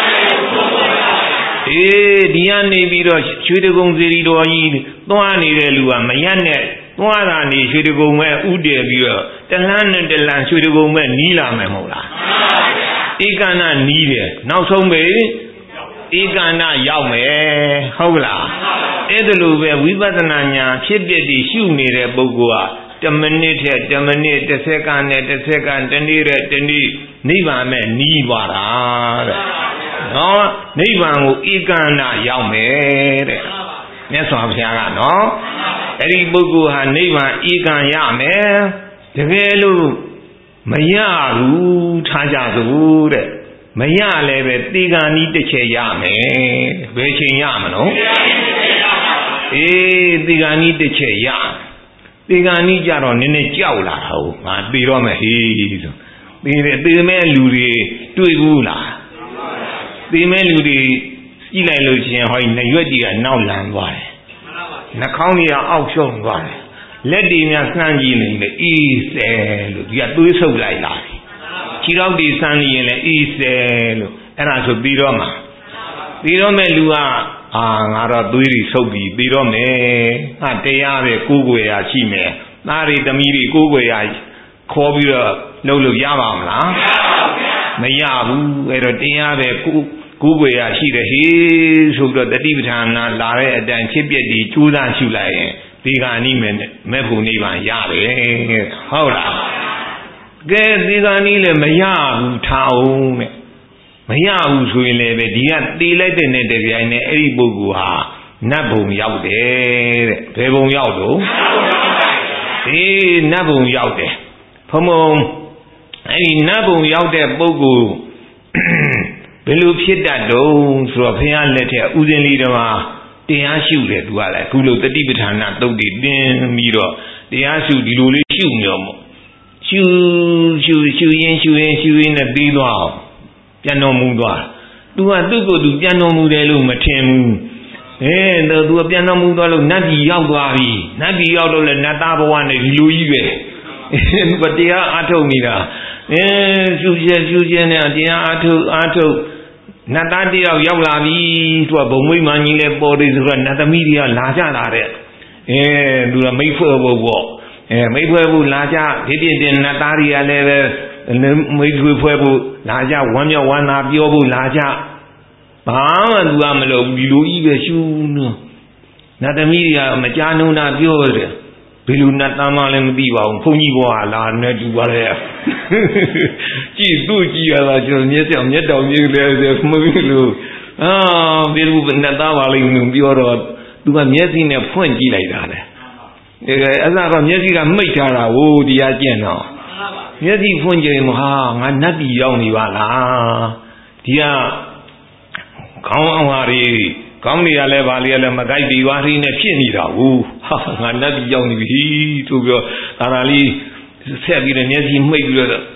အေးဒီကနေပြီးတော့ရွှေတကုံစေရီတော်ကြီးသွားနေတဲ့လူကမရက်နဲ့သွားတာနေရွှေတကုံမဲ့ဥတည်ပြီးတော့တလန်းနဲ့တလန်းရွှေတကုံမဲ့နီးလာမယ်မဟုတ်လားဧကန္နနီးတယ်နောက်ဆုံးပဲဧကန္နရောက်မယ်ဟုတ်လားအဲ့ဒါလိုပဲဝိပဿနာဉာဏ်ဖြစ်ပြတည်ရှုနေတဲ့ပုဂ္ဂိုလ်ကတမိနစ်ထက်တမိနစ်တစ်စက္ကန့်နဲ့တစ်စက္ကန့်တနည်းနဲ့တနည်းနိဗ္ဗာန်မဲ့နီးသွားတာတဲ့နော်နိဗ္ဗာန်ကိုဧကန္နရောက်မယ်တဲ့မြတ်စွာဘုရားကနော်အဲ့ဒီပုဂ္ဂိုလ်ဟာနိဗ္ဗာန်ဧကံရမယ်တကယ်လို့မရဘူးထားကြစို့တဲ့မရလည်းပဲတေဂာနီးတစ်ချက်ရမယ်ဘယ်ချိန်ရမလို့အေးတေဂာနီးတစ်ချက်ရတေဂာနီးကြတော့နည်းနည်းကြောက်လာတာဟုတ်ငါသေတော့မယ်ဟေးဆိုသေတယ်သေမဲ့လူတွေတွေ့ဘူးလားသေမဲ့လူတွေကြည့်လိုက်လို့ချင်းဟောနှရွက်ကြီးကနောက်လန်သွားတယ်နှာခေါင်းကြီးကအောက်ရှုံသွားတယ်လက်တွေများဆန်းကြည့်နေလေအေးဆဲလို့ဒီကသွေးဆုပ်လိုက်လာတယ်ခြေထောက်တွေဆန်းနေရင်လည်းအေးဆဲလို့အဲ့ဒါဆိုပြီးတော့မှပြီးတော့မဲ့လူကအာငါတော့သွေးတွေဆုပ်ပြီးပြီးတော့မယ်ဟာတရားပဲကိုးကွယ်ရရှိမယ်သားတွေသမီးတွေကိုးကွယ်ရခေါ်ပြီးတော့လှုပ်လို့ရပါမလားမရဘူးအဲ့တော့တရားပဲကိုကိုးကွယ်ရရှိတယ်ဟေးဆိုတော့တတိပဋ္ဌာန်လာတဲ့အတန်ဖြစ်ပြက်ဒီကျိုးစားရှုလိုက်ရင်ဒီကနိမဲ့မဲ့ဖို့နိဗ္ဗာန်ရတယ်ဟုတ်လားကဲဒီကနိလည်းမရဘူးထားအောင်တဲ့မရဘူးဆိုရင်လည်းပဲဒီကတေးလိုက်တဲ့နဲ့တပြိုင်နဲ့အဲ့ဒီပုဂ္ဂိုလ်ဟာနတ်ဘုံရောက်တယ်တဲ့ဘယ်ဘုံရောက်တော့အေးနတ်ဘုံရောက်တယ်ဘုံဘုံအဲ့ဒီနတ်ဘုံရောက်တဲ့ပုဂ္ဂိုလ်ဘယ်လိုဖြစ်တတ်တုံးဆိုတော့ဘုရားလက်ထက်ဥစဉ်လေးတော်မှာတရားရှုတယ်သူကလည်းအခုလိုတတိပဋ္ဌာန်သုတ်တည်တင်းပြီးတော့တရားရှုဒီလိုလေးရှုနေတော့ရှုရှုရှုရင်းရှုရင်းရှုရင်းနဲ့ပြီးသွားအောင်ပြန်တော်မူသွားသူကသူ့ကိုယ်သူပြန်တော်မူတယ်လို့မထင်ဘူးအဲတော့သူကပြန်တော်မူသွားလို့နတ်ပြည်ရောက်သွားပြီနတ်ပြည်ရောက်တော့လည်းနတ်သားဘဝနဲ့ဒီလိုကြီးပဲသူကတရားအထုတ်နေတာအဲရှုရှဲရှုရှဲနဲ့တရားအထုတ်အထုတ်နတ်သားတယောက်ရောက်လာပြီသူကဘုံမိမကြီးလဲပေါ်တယ်ဆိုတော့နတ်သမီးတွေကလာကြတာတဲ့အဲသူကမိတ်ဖွဲ့ဖို့ပေါ့အဲမိတ်ဖွဲ့ဖို့လာကြဒီပြင်းတင်နတ်သားတွေကလည်းပဲမိတ်ဆွေဖွဲ့ဖို့လာကြဝမ်းမြောက်ဝမ်းသာပြောဖို့လာကြဘာမှသူကမလုပ်ဒီလိုကြီးပဲရှုနော်နတ်သမီးတွေကမကြားနှုံးတာပြောတယ်ဘယ်လိုနတ်သားမှလည်းမသိပါဘူးဘုန်းကြီးဘွားလာနေတူပါလေကြည့်သူ့ကြည့်ရတာကျွန်တော်မျက်စောင်မျက်တောင်မြည်လဲမပြီးလို့အာဘယ်လိုနတ်သားပါလိမ့်မယ်ပြောတော့သူကမျက်စိနဲ့ဖွင့်ကြည့်လိုက်တာလေအဲအဲ့ဒါကမျက်စိကမိတ်ထားတာဟိုတရားကျင့်တော့မျက်စိဖွင့်ကြည့်ရင်ဟာငါနတ်ပြည်ရောက်နေပါလားဒီကခေါင်းအောင်ဟာတွေကောင်းနေရလဲဗာလေးရလဲမကြိုက်ဒီဝါရီနဲ့ဖြစ်နေတာဟုတ်ဟာငါနတ်ပြည်ရောက်နေပြီသူပြောဒါသာလေးဆက်ပြီးတော့မျက်စိမှိတ်ပြီးတော့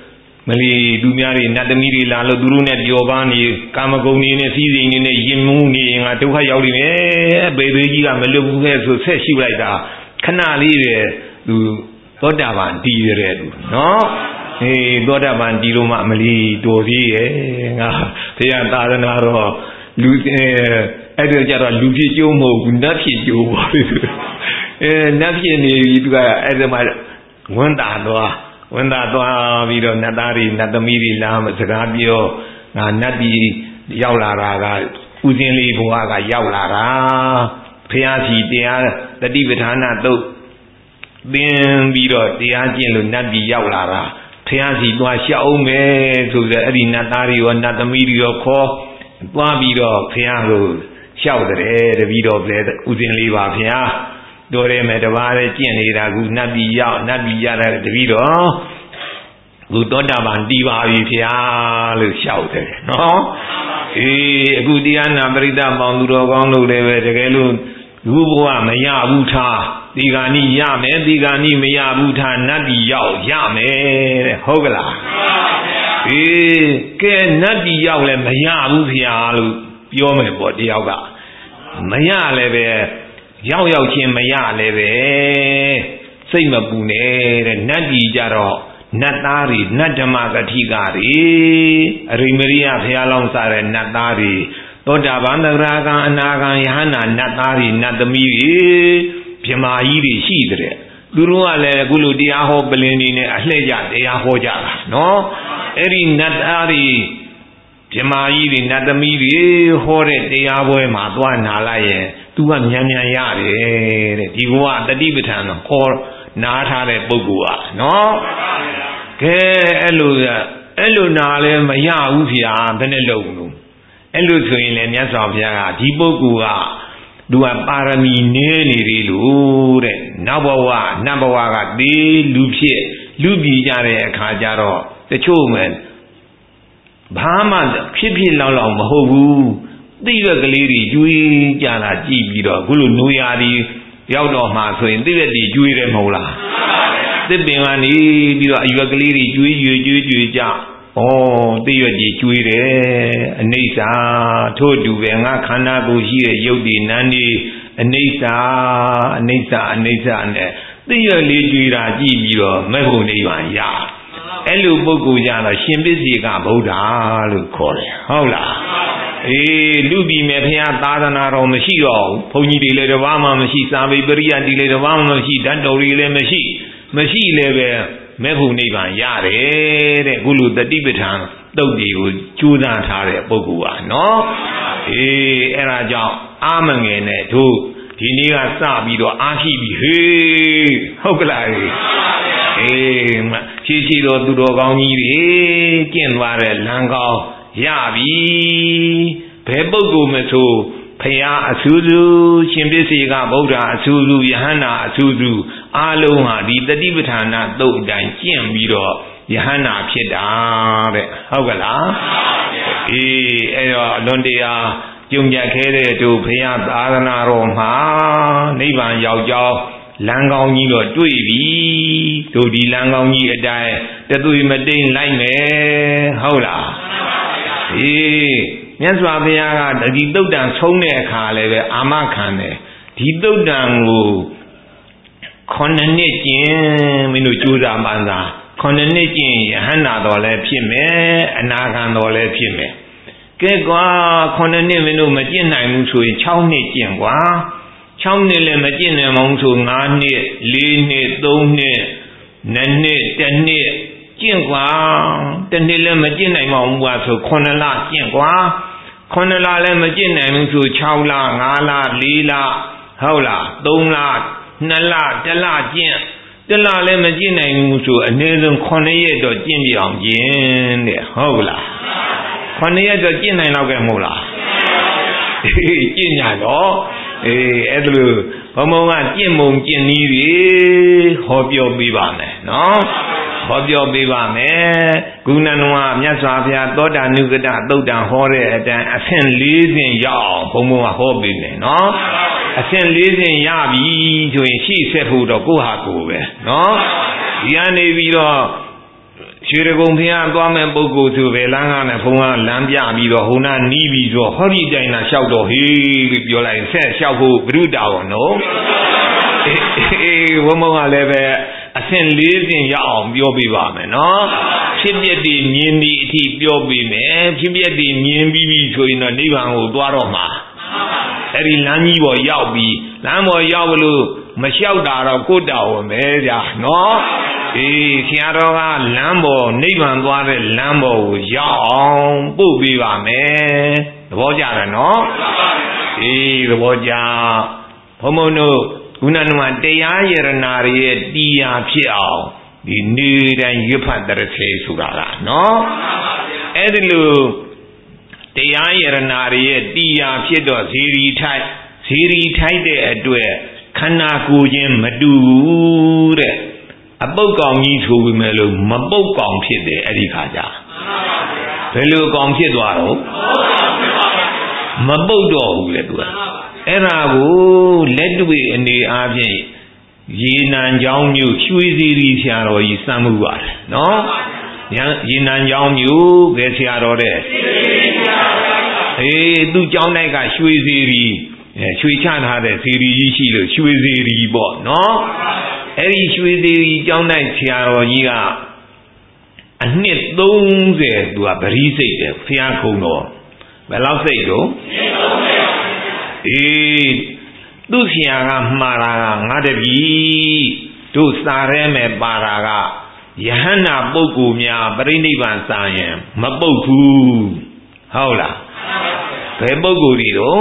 မလီသူများတွေနတ်သမီးတွေလာလို့သူတို့နဲ့ပြောပါနေကာမဂုဏ်တွေနဲ့စီးစိမ်တွေနဲ့ယဉ်မှုနေငါဒုက္ခရောက်နေမယ်ဘေဘေကြီးကမလွတ်ဘူးခဲ့ဆိုဆက်ရှိလိုက်တာခဏလေးပဲသူသောတာပန်တည်ရတယ်သူနော်အေးသောတာပန်တည်လို့မှမလီတော်သေးရဲ့ငါဘုရားသာသနာတော်လူအဲအဲ့ဒါကြတော့လူဖြစ်ကျိုးမဟုတ်ဘူးနတ်ဖြစ်ကျိုးပါအဲနတ်ဖြစ်နေပြီသူကအဲ့ဒါမှဝန်တာတော့ဝန်တာသွားပြီးတော့နတ်သားတွေနတ်သမီးတွေလာမစကားပြောငါနတ်ပြည်ရောက်လာတာကဥစဉ်လေးဘဝကရောက်လာတာဖျားစီတရားတတိပဋ္ဌာနာတုတ်သင်ပြီးတော့တရားကျင့်လို့နတ်ပြည်ရောက်လာတာဖျားစီသွားရှောက်အောင်မယ်ဆိုတော့အဲ့ဒီနတ်သားတွေရောနတ်သမီးတွေရောခေါ်သွားပြီးတော့ဖျားကိုရှောက်တယ်တပည့်တော်လည်းဥစဉ်လေးပါဖျားတော်ရဲမယ်တပါးလည်းကျင့်နေတာကူနတ်ပြည်ရောက်နတ်ပြည်ရတဲ့တပည့်တော်ကူသောတာပန်တည်ပါပြီဖျားလို့ရှောက်တယ်နော်အေးအခုတရားနာပရိသတ်ပေါင်းသူတော်ကောင်းတို့လည်းပဲတကယ်လို့လူဘဝမရဘူးထားဒီကဏီရမယ်ဒီကဏီမရဘူးထားနတ်ပြည်ရောက်ရမယ်တဲ့ဟုတ်ကလားအေးကဲနတ်ပြည်ရောက်လည်းမရဘူးဖျားလို့ပြောမယ်ပေါ့တယောက်ကမရလည်းပဲရောက်ရောက်ချင်းမရလည်းပဲစိတ်မပူနဲ့တဲ့နတ်ပြည်ကြတော့နတ်သားတွေနတ်ဓမ္မကတိကတွေအရိမရိယဘုရားလောင်းစားတဲ့နတ်သားတွေသောတာပန်သဂရကံအနာကံယဟနာနတ်သားတွေနတ်သမီးတွေပြမာကြီးတွေရှိတဲ့သူတို့ကလည်းအခုလိုတရားဟောပလင်နေနဲ့အလှည့်ကြတရားဟောကြတာနော်အဲ့ဒီနတ်သားတွေပြမာကြီးတွေနတ်သမီးတွေဟောတဲ့တရားပွဲမှာသွားနာလိုက်ရင်သူကမြန်မြန်ရတယ်တဲ့ဒီဘဝတတိပဋ္ဌာန်ကိုခေါ်နားထားတဲ့ပုဂ္ဂိုလ်อ่ะနော်ကဲအဲ့လိုအဲ့လိုနာလဲမရဘူးဗျာဘယ်နဲ့လုပ်လို့အဲ့လိုဆိုရင်လည်းမြတ်စွာဘုရားကဒီပုဂ္ဂိုလ်ကသူကပါရမီနည်းနေသေးလို့တဲ့နောက်ဘဝနတ်ဘဝကသေလူဖြစ်လူပြည်ကြတဲ့အခါကျတော့တချို့မယ်ဘာမှဖြစ်ဖြစ်လောက်လောက်မဟုတ်ဘူးသိရကလေးတွေကျွေးကြတာကြည့်ပြီးတော့အခုလိုနူရာဒီရောက်တော့မှဆိုရင်သိရက်တွေကျွေးတယ်မဟုတ်လားသစ်ပင်ကနေပြီးတော့အရွက်ကလေးတွေကျွေးကျွေးကျွေးကျွေးကြဩသိရက်ကြီးကျွေးတယ်အနိစ္စထို့တူပဲငါခန္ဓာကိုယ်ရှိတဲ့ရုပ်ဒီနန်းဒီအနိစ္စအနိစ္စအနိစ္စနဲ့သိရက်လေးကျွေးတာကြည့်ပြီးတော့မဲ့ဖို့နိဗ္ဗာန်ရအဲ့လိုပုဂ္ဂိုလ်ကြတော့ရှင်ပစ္စေကဗုဒ္ဓလို့ခေါ်တယ်ဟုတ်လားအေးလူပြည်မဲ့ဘုရားသာသနာတော်မရှိတော့ဘူးဘုန်းကြီးတွေလည်းတပါးမှမရှိစာပေပရိယတ်တွေလည်းတပါးမှမရှိဓာတ်တော်တွေလည်းမရှိမရှိလည်းပဲမဲ့ဖို့နိဗ္ဗာန်ရတယ်တဲ့ခုလိုတတိပဋ္ဌာန်တုတ်တွေကိုကြိုးစားထားတဲ့ပုဂ္ဂိုလ်ပါနော်အေးအဲ့ဒါကြောင့်အာမငယ်နဲ့တို့ဒီနေ့ကစပြီးတော့အားရှိပြီဟေးဟုတ်ကလားအေးရှိရှိတော်သူတော်ကောင်းကြီးတွေကျင့်သွားတဲ့လမ်းကောင်းရပြီဘယ်ပုဂ္ဂိုလ်မဆိုဖရာအဆူဆူရှင်ပစ္စေကဗုဒ္ဓအဆူဆူယဟန္တာအဆူဆူအားလုံးဟာဒီတတိပဋ္ဌာနာသုတ်အတိုင်းကျင့်ပြီးတော့ယဟန္တာဖြစ်တာတဲ့ဟုတ်ကလားအေးအဲ့တော့အလွန်တရာကြုံကြခဲတဲ့တို့ဖရာသာသနာတော်မှာနိဗ္ဗာန်ရောက်ကြောင်းလမ်းကောင်းကြီးတော့တွေ့ပြီတို့ဒီလမ်းကောင်းကြီးအတိုင်းတသွေမတိန်လိုက်မယ်ဟုတ်လားအေးမြတ်စွာဘုရားကဒီသုတ်တန်ဆုံးတဲ့အခါလည်းပဲအာမခံတယ်ဒီသုတ်တန်ကိုခုနှစ်နှစ်ကျင့်မင်းတို့ကြိုးစားမှန်းသာခုနှစ်နှစ်ကျင့်ယဟန္တာတော်လည်းဖြစ်မယ်အနာဂံတော်လည်းဖြစ်မယ်ကဲကွာခုနှစ်နှစ်မင်းတို့မကျင့်နိုင်ဘူးဆိုရင်၆နှစ်ကျင့်ကွာ၆နှစ်လည်းမကျင့်နိုင်ဘူးဆို၅နှစ်၄နှစ်၃နှစ်နှစ်နှစ်တစ်နှစ်ကျင့်ကွာတနေ့လည်းမကျင့်နိုင်ပါဘူးကွာဆိုခုနှစ်လကျင့်ကွာခုနှစ်လလည်းမကျင့်နိုင်ဘူးဆို၆လ၅လ၄လဟုတ်လား၃လနှစ်လတစ်လကျင့်တစ်လလည်းမကျင့်နိုင်ဘူးဆိုအနည်းဆုံးခုနှစ်ရက်တော့ကျင့်ကြအောင်ကျင့်တဲ့ဟုတ်လားခုနှစ်ရက်တော့ကျင့်နိုင်တော့ကဲမဟုတ်လားအေးကျင့်ကြတော့အေးအဲ့ဒါလို့ဘုံဘုံကကျင့်မုံကျင့်နည်းတွေဟောပြောပေးပါမယ်နော်ဟောပြောပေးပါမယ်ကုဏနဝမြတ်စွာဘုရားသောတာနုကတသုတ်တံဟောတဲ့အတိုင်းအဆင့်၄ဆင့်ရအောင်ဘုံဘုံကဟောပေးမယ်နော်အဆင့်၄ဆင့်ရပြီဆိုရင်ရှေ့ဆက်ဖို့တော့ကိုယ့်ဟာကိုယ်ပဲနော်ဒီကနေပြီးတော့ရွှေကုံဖျားသွားမဲ့ပုဂ္ဂိုလ်ဆိုပဲလမ်းကားနဲ့ဘုံကလမ်းပြပြီးတော့ဟိုနာနီးပြီးတော့ဟောဒီတိုင်းသာလျှောက်တော့ဟေးလို့ပြောလိုက်ဆက်လျှောက်ဖို့ဘုရုတာရောနော်အေးဘုံဘုံကလည်းပဲအဆင့်လေးဆင့်ရအောင်ပြောပြပါမယ်နော်ဖြစ်ပျက်တည်မြင်ပြီးအထိပြောပြမယ်ဖြစ်ပျက်တည်မြင်ပြီးပြီဆိုရင်တော့နိဗ္ဗာန်ကိုသွားတော့မှာအဲ့ဒီလမ်းကြီးပေါ်ရောက်ပြီးလမ်းပေါ်ရောက်လို့မလျှောက်တာတော့ကိုယ်တော်ဝင်ပဲဗျာနော်အေးဆရာတော်ကလမ်းပေါ်နိဗ္ဗာန်သွားတဲ့လမ်းပေါ်ကိုရောက်အောင်ပို့ပေးပါမယ်သဘောကျတယ်နော်အေးသဘောကျဘုံဘုံတို့ခုနကတရားယရနာရဲ့တရားဖြစ်အောင်ဒီနေတိုင်းရွတ်ဖတ်တရစေဆိုတာကနော်အဲ့ဒီလိုတရားယရနာရဲ့တရားဖြစ်တော့ဇီရီထိုက်ဇီရီထိုက်တဲ့အတွက်ခန္ဓာကိုယ်ချင်းမတူဘူးတဲ့အပုတ်ကောင်ကြီးဆိုပေမဲ့လို့မပုတ်ကောင်ဖြစ်တယ်အဲ့ဒီခါကျဘယ်လိုကောင်ဖြစ်သွားတော့မပုတ်တော့ဘူးလေသူကအဲ့ဒါကိုလက်တွေ့အနေအားဖြင့်ရေနံချောင်းမျိုးရွှေစီရီဆရာတော်ကြီးစမ်းမှုပါတယ်နော်ရေနံချောင်းမျိုးဘယ်ဆရာတော်တဲ့အေးသူ့ကျောင်းတိုက်ကရွှေစီရီရွှေချထားတဲ့စီရီကြီးရှိလို့ရွှေစီရီပေါ့နော်အဲ့ဒီရွှေစီရီကျောင်းတိုက်ဆရာတော်ကြီးကအနှစ်သုံးဆယ်သူကပရိစိတ်တယ်ဖျားခုံတော်ဘယ်လောက်စိတ်တော့အေးသူ့ဆရာကမှားတာကငါတပည့်တို့စာရဲမဲ့ပါတာကယဟန္တာပုဂ္ဂိုလ်များပြိဋိဘံစာရင်မပုတ်ဘူးဟုတ်လားဘယ်ပုဂ္ဂိုလ်တွေတော့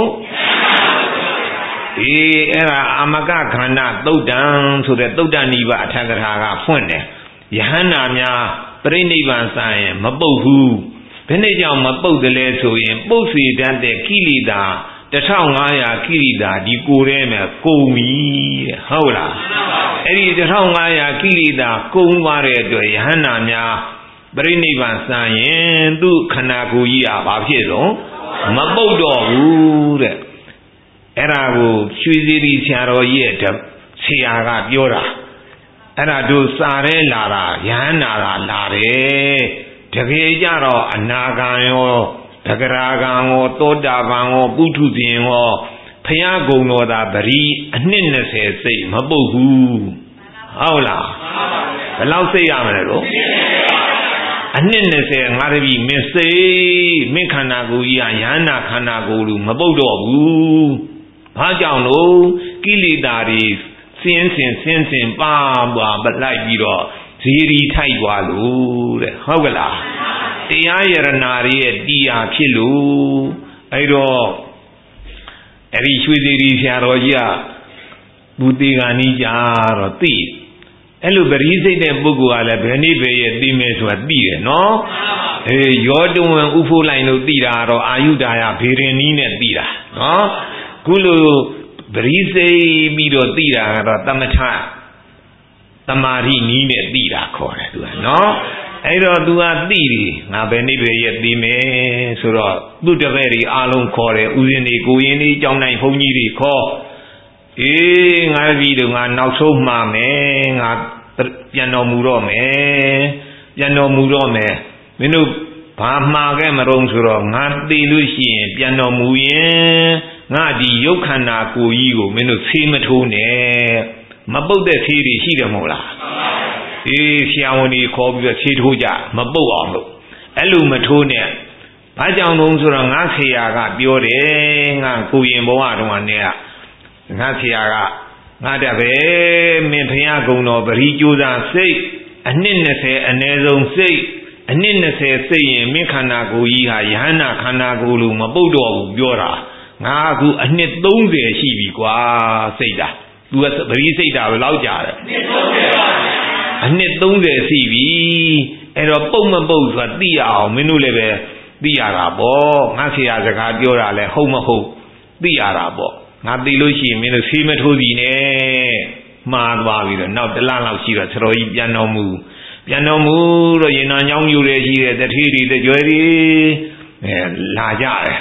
အေးအဲ့ဒါအာမကခန္ဓာသုတ်တံဆိုတဲ့သုတ်တန်နိဗ္ဗာန်အထက်ကထာကဖွင့်တယ်ယဟန္တာများပြိဋိဘံစာရင်မပုတ်ဘူးဘယ်နဲ့ကြောင့်မပုတ်တယ်လဲဆိုရင်ပုတ်စီတတ်တဲ့ကိလေသာတထောင်ငါးရာကိလေသာဒီကိုယ်ထဲမှာကုန်ပြီတဲ့ဟုတ်လားအဲ့ဒီတထောင်ငါးရာကိလေသာကုန်သွားတဲ့အတွက်ယဟန္တာများပြိဋိဘံစာရင်သူ့ခန္ဓာကိုယ်ကြီးဟာဘာဖြစ်တော့မပုတ်တော့ဘူးတဲ့အဲ့ဒါကိုရွှေစီရီဆရာတော်ကြီးရဲ့ဆရာကပြောတာအဲ့ဒါတို့စာရဲလာတာယဟန္တာကလာတယ်တကယ်ကြတော့အနာဂံရောတဂရာဂံရောသောတာပန်ရောပုထုဇဉ်ရောဖျားကုံတော်သာပရိအနှစ်၂၀စိတ်မပုတ်ဘူးဟုတ်လားဘယ်လောက်စိတ်ရမလဲတော့အနှစ်၂၀ငါတပည့်မင်းစိတ်မင်းခန္ဓာကိုယ်ကြီးဟာယဟန္တာခန္ဓာကိုယ်လူမပုတ်တော့ဘူးဘာကြောင့်လို့ကိလေသာတွေစင်းစင်စင်းစင်ပါပါပလိုက်ပြီးတော့ဇီရီထိုက်သွားလို့တဲ့ဟုတ်ကလားတရားယရနာရဲ့တရားဖြစ်လို့အဲ့တော့အဲ့ဒီရွှေစီရီဆရာတော်ကြီးကဘူတေဂာနီးကြတော့သိအဲ့လိုပရိစိတ်တဲ့ပုဂ္ဂိုလ်ကလည်းဘယ်နည်းပဲရဲ့သိမယ်ဆိုတာသိတယ်နော်အေးရောတဝင်ဥဖိုးလိုက်လို့သိတာတော့အာယုဒါယဘေရင်နီးနဲ့သိတာနော်ခုလိုပရိစိတ်ပြီးတော့သိတာကတော့တမထတမာရိနီးနဲ့သိတာခေါ်တယ်သူကနော်အဲ့တော့သူကသိတယ်ငါဘယ်နည်းပဲရဲ့သိမယ်ဆိုတော့သူ့တပည့်တွေအားလုံးခေါ်တယ်ဥစဉ်တွေကိုရင်တွေကြောင်းတိုင်းဘုန်းကြီးတွေခေါ်အေးငါပြီးတော့ငါနောက်ဆုံးမှာမယ်ငါပြန်တော်မူတော့မယ်ပြန်တော်မူတော့မယ်မင်းတို့ဘာမှားခဲ့မတော့ဆိုတော့ငါသိလို့ရှိရင်ပြန်တော်မူရင်ငါဒီရုပ်ခန္ဓာကိုယ်ကြီးကိုမင်းတို့ဆေးမထိုးနဲ့မပုတ်တဲ့ဆေးတွေရှိတယ်မဟုတ်လားအေးဆရာဝန်ကြီးခေါ်ပြီးတော့ဆေးထိုးကြမပုတ်အောင်လို့အဲ့လိုမထိုးနဲ့ဘာကြောင့်လဲဆိုတော့ငါဆရာကပြောတယ်ငါကိုရင်ဘဝတုန်းကနေကငါဆရာကငါတပည့်မင်းဖျားကုံတော်ပရိကျိုးသာစိတ်အနှစ်၂၀အနည်းဆုံးစိတ်အနှစ်၂၀စိတ်ရင်မင်းခန္ဓာကိုယ်ကြီးဟာယဟန္တာခန္ဓာကိုယ်လိုမပုတ်တော့ဘူးပြောတာငါအခုအနှစ်၃၀ရှိပြီကွာစိတ်တာသူကပရိစိတ်တာဘယ်လောက်ကြာလဲအနှစ်၃၀ရှိပြီအဲ့တော့ပုတ်မပုတ်ဆိုတာသိရအောင်မင်းတို့လည်းပဲသိရတာပေါ့ငါဆရာစကားပြောတာလဲဟုတ်မဟုတ်သိရတာပေါ့ငါသိလို့ရှိရင်မင်းတို့ဆေးမထိုးစီနဲ့မှားသွားပြီးတော့နောက်တလလောက်ရှိတော့ဆရာတော်ကြီးပြန်တော်မူပြန်တော်မူတော့ရင်နာညောင်းမျိုးတွေရှိတဲ့တတိတွေတကြွယ်တွေအဲလာကြတယ်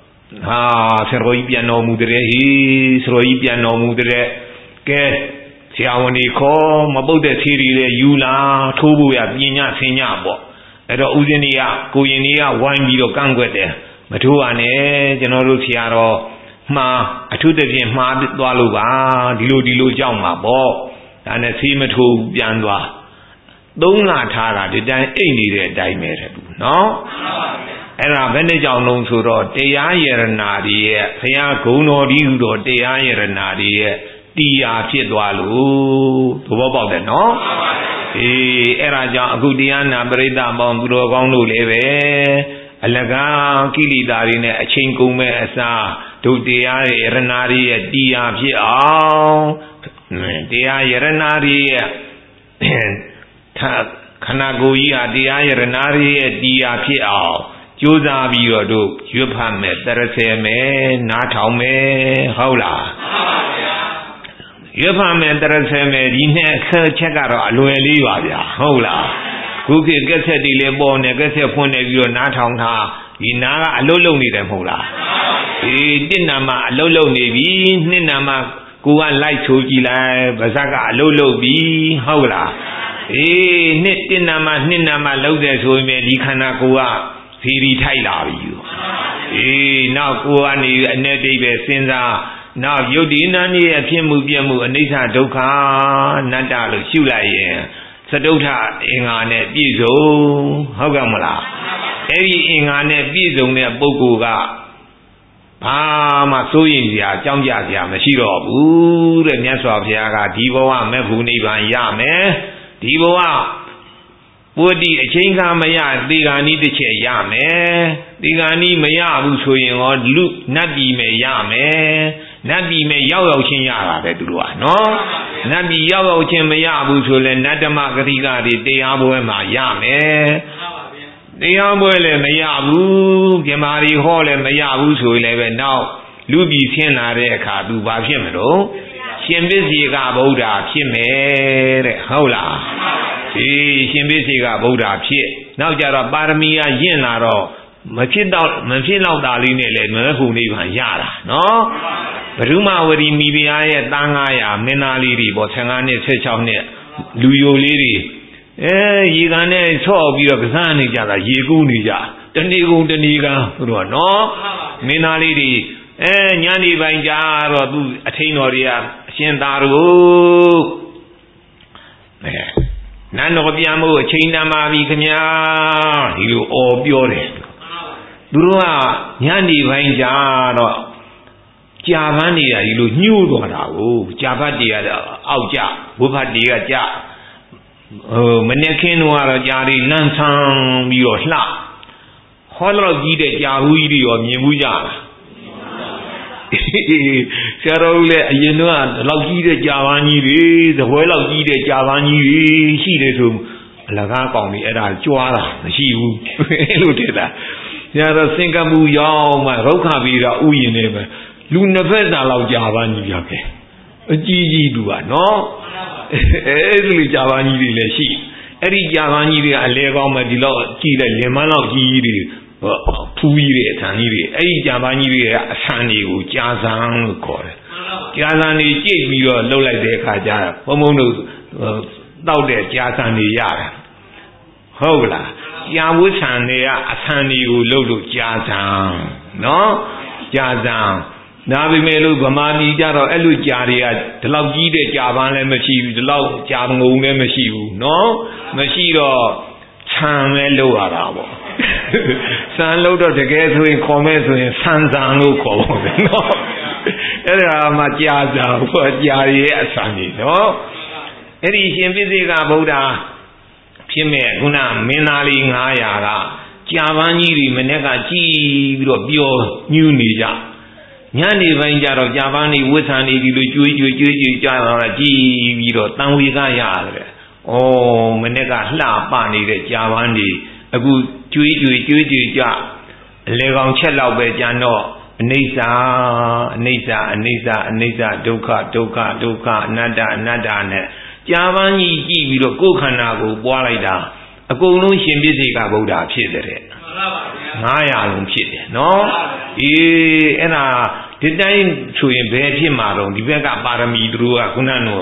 ဟာဆရာတော်ကြီးပြန်တော်မူတဲ့ဟေးဆရာတော်ကြီးပြန်တော်မူတဲ့ကဲဆရာဝန်တွေခေါ်မပုတ်တဲ့ဆေးတွေလည်းယူလာထိုးဖို့ရပညာဆင်ညပေါ့အဲ့တော့ဦးဇင်းတွေကကိုရင်တွေကဝိုင်းပြီးတော့ကန့်ကွက်တယ်မထိုးပါနဲ့ကျွန်တော်တို့ဆရာတော်မှားအထုသဖြင့်မှားသွားလို့ပါဒီလိုဒီလိုကြောက်မှာပေါ့ဒါနဲ့ဆေးမထိုးပြန်သွားသုံးလထားတာဒီတိုင်းအိတ်နေတဲ့အတိုင်းပဲတဲ့သူနော်အဲ့ဒါဘယ်နဲ့ကြောင့်လုံးဆိုတော့တရားယရနာတွေရဲ့ဘုရားဂုဏ်တော်ဒီဟုတော့တရားယရနာတွေရဲ့တရားဖြစ်သွားလို့သဘောပေါက်တယ်နော်အေးအဲ့ဒါကြောင့်အခုတရားနာပရိသတ်ပေါင်းသူတော်ကောင်းတို့လည်းပဲအလကားကိလေသာတွေနဲ့အချိန်ကုန်မဲ့အစားတို့တရားရဲ့ယရနာတွေရဲ့တရားဖြစ်အောင်တရားယရနာတွေရဲ့ခန္ဓာကိုယ်ကြီးဟာတရားယရနာတွေရဲ့တရားဖြစ်အောင်ကြိုးစားပြီးတော့တို့ရွတ်ဖတ်မယ်တရဆယ်မယ်နားထောင်မယ်ဟုတ်လားရွတ်ဖတ်မယ်တရဆယ်မယ်ဒီနဲ့ဆက်ချက်ကတော့အလွယ်လေးပါဗျာဟုတ်လားခုခေတ်ကက်ဆက်တွေလည်းပေါ်နေကက်ဆက်ဖွင့်နေပြီးတော့နားထောင်တာဒီနားကအလုံးလုံးနေတယ်မဟုတ်လားအေးတစ်နာမှာအလုံးလုံးနေပြီနှစ်နာမှာကိုကလိုက်ချိုးကြည့်လိုက်ဗဇက်ကအလုံးလုံးပြီဟုတ်လားအေးနှစ်တစ်နာမှာနှစ်နာမှာလုံးတယ်ဆိုရင်ဒီခန္ဓာကိုယ်ကဖီရီထိုက်လာပြီအေးနောက်ကိုကနေအ내တိတ်ပဲစဉ်းစားနောက်ယုတ်ဒီနာနေရဲ့ဖြစ်မှုပြမှုအနိစ္စဒုက္ခအနတ္တလို့ရှုလိုက်ရင်သတုဋ္ဌအင်္ဂါနဲ့ပြည့်စုံဟုတ်ကဲ့မလားအဲ့ဒီအင်္ဂါနဲ့ပြည့်စုံတဲ့ပုဂ္ဂိုလ်ကဘာမှစိုးရင်စရာကြောင်းကြစရာမရှိတော့ဘူးတဲ့မြတ်စွာဘုရားကဒီဘဝမဲ့ဘူးနိဗ္ဗာန်ရမယ်ဒီဘဝပုဒ်တိအချိန်ခါမရသေဂာနိတစ်ချက်ရမယ်သေဂာနိမရဘူးဆိုရင်ရောလူနတ်ပြည်မဲ့ရမယ်နတ်ပြည်မဲ့ရောက်ရောက်ချင်းရတာပဲသူတို့ကနော်နတ်ပြည်ရောက်ရောက်ချင်းမရဘူးဆိုလဲနတ္တမဂတိကတွေတရားပွဲမှာရမယ်တရားပွဲလည်းမရဘူးပြမာရီဟောလည်းမရဘူးဆိုရင်လည်းပဲနောက်လူပြည်ဆင်းလာတဲ့အခါသူဘာဖြစ်မလို့ရှင်ပစ္စေကဗုဒ္ဓဖြစ်မယ်တဲ့ဟုတ်လားအေးရှင်ပစ္စေကဗုဒ္ဓဖြစ်နောက်ကြတော့ပါရမီကရင့်လာတော့မဖြစ်တော့မဖြစ်တော့တာလေးနဲ့လည်းမဟုနိဗ္ဗာန်ရတာနော်ဘဒုမဝရီမိဖုရားရဲ့သားငါးရာမင်းသားလေးတွေပေါ့ဆယ်ငါးနှစ်ဆယ်ခြောက်နှစ်လူယိုလေးတွေအဲရေကန်နဲ့ဆော့ပြီးတော့ကစားနေကြတာရေကူးနေကြတဏီကုံတဏီကသူတို့ကနော်မင်းသားလေးတွေအဲညနေပိုင်းကြတော့သူအထင်းတော်တွေကအရှင်သာတို့အဲနန်းတော်ပြန်ဖို့အချိန်တန်ပါပြီခင်ဗျာဒီလိုអော်ပြောတယ်သူတို့ကညနေပိုင်းကြတော့ကြာပန်းတွေကဒီလိုညှိုးသွားတာကိုကြာဘတ်တွေကတော့အောက်ကြဝတ်ဘတ်တွေကကြဟိုမနေ့ခင်းတော့ကတော့ကြာတွေလန်းဆန်းပြီးတော့လှဟောတော့ကြီးတဲ့ကြာဘူးကြီးတွေရောမြင်ဘူးကြလားဆရာတော်လည်းအရင်တော့ဒီလောက်ကြီးတဲ့ကြာပန်းကြီးတွေသပွဲလောက်ကြီးတဲ့ကြာပန်းကြီးတွေရှိတယ်ဆိုအလကားကောင်တွေအဲ့ဒါကြွားတာမရှိဘူးလို့ထင်တာဆရာတော်စင်ကပူရောက်မှရုက္ခဗီရာဥယျာဉ်နေပဲလူနှစ်ဖက်သာလောက်ကြာပန်းကြီးပြခဲ့အကြီးကြီးသူကနော်အဲ့ဒီကြာပန်းကြီးတွေလည်းရှိအဲ့ဒီကြာပန်းကြီးတွေကအလဲကောင်းမှဒီလောက်ကြည့်တဲ့လင်မန်းလောက်ကြီးကြီးတွေဖူးကြီးတွေအထန်ကြီးတွေအဲ့ဒီကြာပန်းကြီးတွေကအဆန်တွေကိုကြာစံလို့ခေါ်တယ်ကြာစံတွေကြိတ်ပြီးတော့လှုပ်လိုက်တဲ့အခါကျဘုံဘုံတို့တောက်တဲ့ကြာစံတွေရတယ်ဟုတ်လားကြာဝှဆံတွေကအဆန်တွေကိုလှုပ်လို့ကြာစံနော်ကြာစံဒါပေမဲ့လို့ဗမာပြည်ကြတော့အဲ့လိုကြာတွေကဒီလောက်ကြီးတဲ့ကြာပန်းလည်းမရှိဘူးဒီလောက်ကြာငုံလည်းမရှိဘူးနော်မရှိတော့ဆံပဲလို့ရတာပေါ့ဆံလို့တော့တကယ်ဆိုရင်ခေါ်မဲ့ဆိုရင်ဆန်ဆန်လို့ခေါ်ပါမယ်နော်အဲ့ဒါမှကြာစာဟိုကြာရဲ့အဆံကြီးနော်အဲ့ဒီရှင်ပစ္စေကဗုဒ္ဓဖြစ်မဲ့ခုနမင်းသားလေးငါးရာကကြာပန်းကြီးတွေမနေ့ကကြည်ပြီးတော့ပျော်ညူးနေကြညနေပိုင်းကျတော့ကြာပန်းနေဝတ်ဆံနေဒီလိုကျွေးကျွေးကျွေးကျွေးကြာတော့ကြည်ပြီးတော့တန်ဝေကရတယ်။ဩမနေ့ကလှပနေတဲ့ကြာပန်းနေအခုကျွေးကျွေးကျွေးကျွေးကြအလေကောင်ချက်လောက်ပဲကြံတော့အနိစ္စအနိစ္စအနိစ္စအနိစ္စဒုက္ခဒုက္ခဒုက္ခအနတ္တအနတ္တနဲ့ကြာပန်းကြီးကြည့်ပြီးတော့ကိုယ်ခန္ဓာကိုပွားလိုက်တာအကုန်လုံးရှင်ပစ္စေကဗုဒ္ဓဖြစ်တယ်တဲ့မှန်ပါပါဗျာငါးရာလုံးဖြစ်တယ်နော်အေးအဲ့ဒါဒီတိုင်းဆိုရင်ဘယ်ဖြစ်မှာတော့ဒီဘက်ကပါရမီသူတို့ကခုနကတော့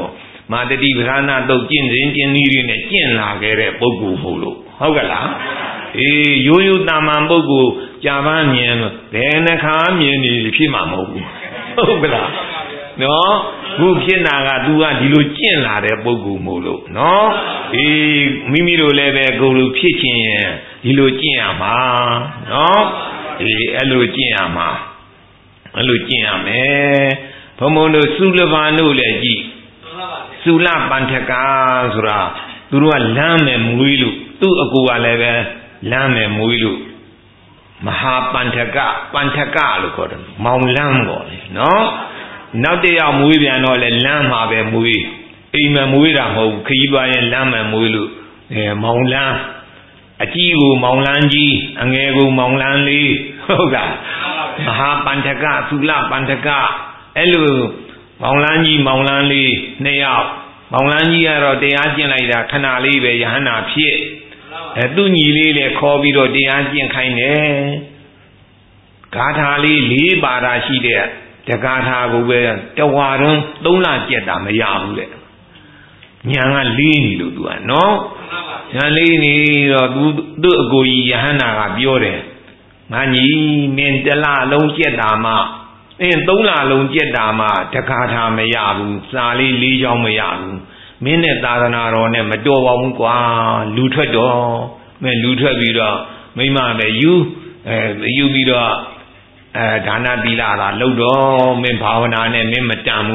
မာတတိပဌာနာတုတ်ကျင့်စဉ်ကျင့်နည်းတွေနဲ့ကျင့်လာခဲ့တဲ့ပုဂ္ဂိုလ်မို့လို့ဟုတ်ကလားအေးရိုးရိုးတာမန်ပုဂ္ဂိုလ်ကြာပန်းမြင်ဘယ်နှခါမြင်နေဖြစ်မှာမဟုတ်ဘူးဟုတ်ကလားနော်ခုဖြစ်နာက तू ကဒီလိုကျင့်လာတဲ့ပုဂ္ဂိုလ်မို့လို့နော်အေးမိမိတို့လည်းပဲကိုယ်လိုဖြစ်ခြင်းရင်ဒီလိုကျင့်ရမှာနော်အေးအဲ့လိုကျင့်ရမှာအဲ့လိုကျင့်ရမယ်ဘုံဘုံတို့သုလဘာတို့လည်းကြည့်သုလပန္ထကဆိုတာသူတို့ကလမ်းမယ်မွေးလို့သူ့အကူကလည်းပဲလမ်းမယ်မွေးလို့မဟာပန္ထကပန္ထကလို့ခေါ်တယ်မောင်လမ်းပေါ့လေနော်နောက်တစ်ယောက်မွေးပြန်တော့လေလမ်းမှာပဲမွေးအိမ်မှာမွေးတာမဟုတ်ဘူးခကြီးသွားရင်လမ်းမှာမွေးလို့အဲမောင်လမ်းအကြီးကိုမောင်လမ်းကြီးအငယ်ကိုမောင်လမ်းလေးဟုတ်ကဲ့မဟာပန္ထကသုလပန္ထကအဲ့လိုမောင်လန်းကြီးမောင်လန်းလေးနှစ်ယောက်မောင်လန်းကြီးကတော့တရားကျင့်လိုက်တာခဏလေးပဲယဟန္တာဖြစ်အဲသူ့ညီလေးလည်းခေါ်ပြီးတော့တရားကျင့်ခိုင်းတယ်ဂါထာလေးလေးပါးတာရှိတဲ့တဂါထာကိုပဲတဝါတွန်းသုံးလကျက်တာမရဘူးတဲ့ညာကလေးနေလို့သူကနော်ညာလေးနေတော့သူသူ့အကိုကြီးယဟန္တာကပြောတယ်ငါညီမင်းတလလုံးကျက်တာမှအင်းသုံးလလုံးကျက်တာမှတဂါထာမရဘူးစာလေးလေးချောင်းမရဘူးမင်းနဲ့သာသနာတော်နဲ့မတော်ပါဘူးကွာလူထွက်တော့မင်းလူထွက်ပြီးတော့မိမပဲယူအဲယူပြီးတော့အဲဒါနသီလသာလုပ်တော့မင်းဘာဝနာနဲ့မင်းမတန်ဘူး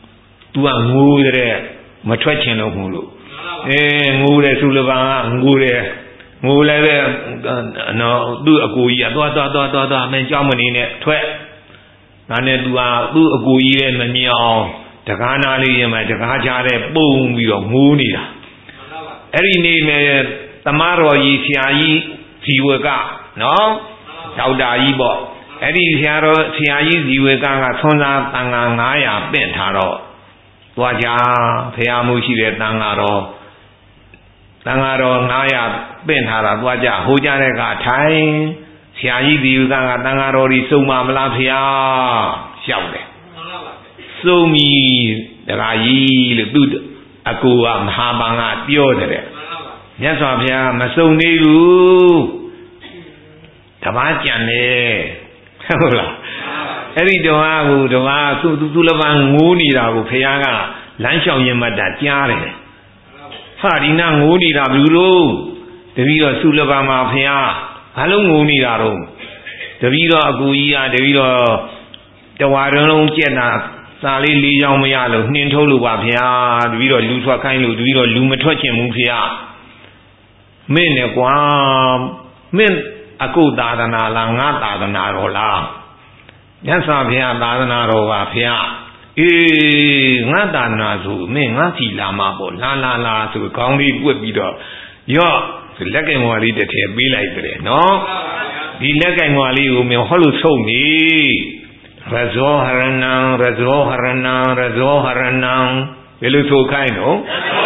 तू ကငိုးတဲ့မထွက်ချင်လို့မို့လို့အဲငိုးတဲ့သုလဘာကငိုးတယ်ငိုးလည်းပဲနော်သူ့အကိုကြီးကသွားသွားသွားသွားသွားမင်းကြောက်မနေနဲ့ထွက်ဒါနဲ့ तू ဟာသူ့အကိုကြီးလည်းမမြင်အောင်တကားနာလေးရင်မှတကားချတဲ့ပုံပြီးတော့ငိုးနေတာအဲ့ဒီနေ့မဲ့သမားတော်ကြီးဆရာကြီးဇီဝကနော်ဒေါက်တာကြီးပေါ့အဲ့ဒီဆရာတော်ဆရာကြီးဇီဝကကသွန်သားတန်ခါငါးရာပင့်ထားတော့သွားကြဖရာမှုရှိတဲ့တန်ခါတော်တန်ခါတော်ငါးရာပင့်ထားတာသွားကြဟိုကြတဲ့ကထိုင်ဆရာကြီးဒီကကတန်ဃာတော်ကြီးစုံမမလားဖေဟာလျှောက်တယ်စုံပြီတခါကြီးလို့သူအကူကမဟာပန်ကပြောတယ်မြတ်စွာဘုရားမစုံသေးဘူးတပားကြံတယ်ဟုတ်လားအဲ့ဒီတော့ဟာကိုတပားသူသူလပန်းငိုးနေတာကိုဖေဟာကလမ်းလျှောက်ရင်မတ်တာကြားတယ်ဟာဒီနာငိုးနေတာဘူးလို့တပည့်တော်သူလပန်းမှာဖေဟာဘာလို့ငုံနေတာတော့တပည့်တော်အကူကြီးကတပည့်တော်တဝါတွန်းလုံးကျက်တာစာလေးလေးချောင်းမရလို့နှင်းထုတ်လို့ပါဗျာတပည့်တော်လူထွက်ခိုင်းလို့တပည့်တော်လူမထွက်ချင်ဘူးဗျာမင်းနဲ့ကွာမင်းအကုသာသနာလားငါသာသနာတော်လားမြတ်စွာဘုရားသာသနာတော်ပါဗျာအေးငါသာသနာဆိုမင်းငါစီလာမှာပေါ့လာလာလာဆိုခေါင်းလေးပွက်ပြီးတော့ရော့လက်ကင်မွာလေးတစ်ထည့်ပေးလိုက်တယ်နော်ဒီလက်ကင်မွာလေးကိုမျိုးဟောလို့ဆုံးနေရဇောဟရဏံရဇောဟရဏံရဇောဟရဏံဘယ်လိုဆိုခိုင်းနော်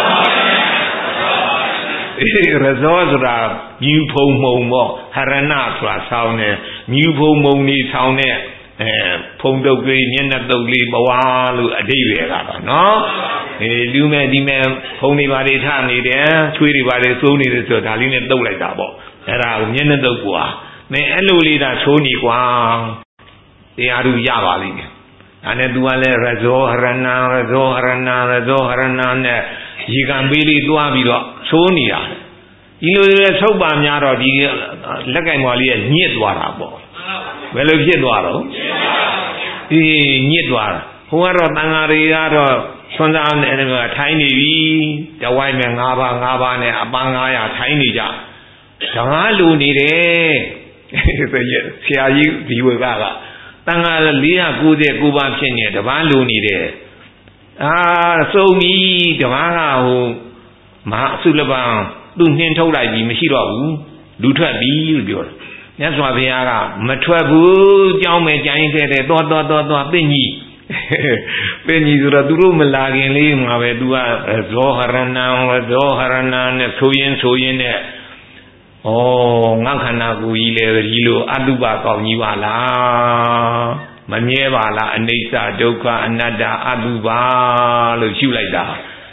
အေးရဇောဆိုတာမြူဖုံမုံပေါ့ဟရဏဆိုတာဆောင်းတယ်မြူဖုံမုံနေဆောင်းတဲ့အဲဖုံတုပ်လေးမျက်နှာတုပ်လေးဘဝလို့အဓိပ္ပာယ်ကတော့နော်အေးလူမဲ့ဒီမဲ့ဖုံတွေပါတွေထနေတယ်ချွေးတွေပါတွေစိုးနေတယ်ဆိုတော့ဒါလေးနဲ့တုပ်လိုက်တာပေါ့အဲ့ဒါကိုမျက်နှာတုပ်ကွာမင်းအဲ့လိုလေးဒါချိုးနေကွာတရားသူရပါလိမ့်မယ်ဒါနဲ့ तू ကလည်းရဇောဟရဏံရဇောဟရဏံရဇောဟရဏံနဲ့ရေကံပေးလေးတွားပြီးတော့ချိုးနေတာဒီလိုလေးဆုပ်ပါများတော့ဒီလက်ကင်မွာလေးကညစ်သွားတာပေါ့ဘယ်လိုဖြစ်သွားတော့အေးညစ်သွားတာဟိုကတော့တန်ဃာတွေကတော့ဆွမ်းစားနဲ့ထိုင်းနေပြီတဝိုင်းမဲ့၅ပါး၅ပါးနဲ့အပန်း၅ရာထိုင်းနေကြဓမ္မလူနေတယ်ဆရာကြီးဒီဝကကတန်ဃာ၄၉၉ပါးဖြစ်နေတပန်းလူနေတယ်အာစုံပြီတပန်းကဟိုမဟာအစုလပံသူနှင်းထုတ်လိုက်ပြီမရှိတော့ဘူးလူထွက်ပြီလို့ပြောတယ်မြတ်စွာဘုရားကမထွက်ဘူးကြောင်းမဲ့ကြိုင်းခဲ့တဲ့သွားသွားသွားသွားပင့်ကြီးပင့်ကြီးဆိုတော့သူတို့မလာခင်လေးမှာပဲသူကဇောဟရဏံဇောဟရဏံနဲ့ဆိုရင်ဆိုရင်နဲ့ဩငါခန္ဓာကိုယ်ကြီးလည်းဒီလိုအတုပကောင်းကြီးပါလားမမြဲပါလားအနိစ္စဒုက္ခအနတ္တအတုပလို့ရှုလိုက်တာ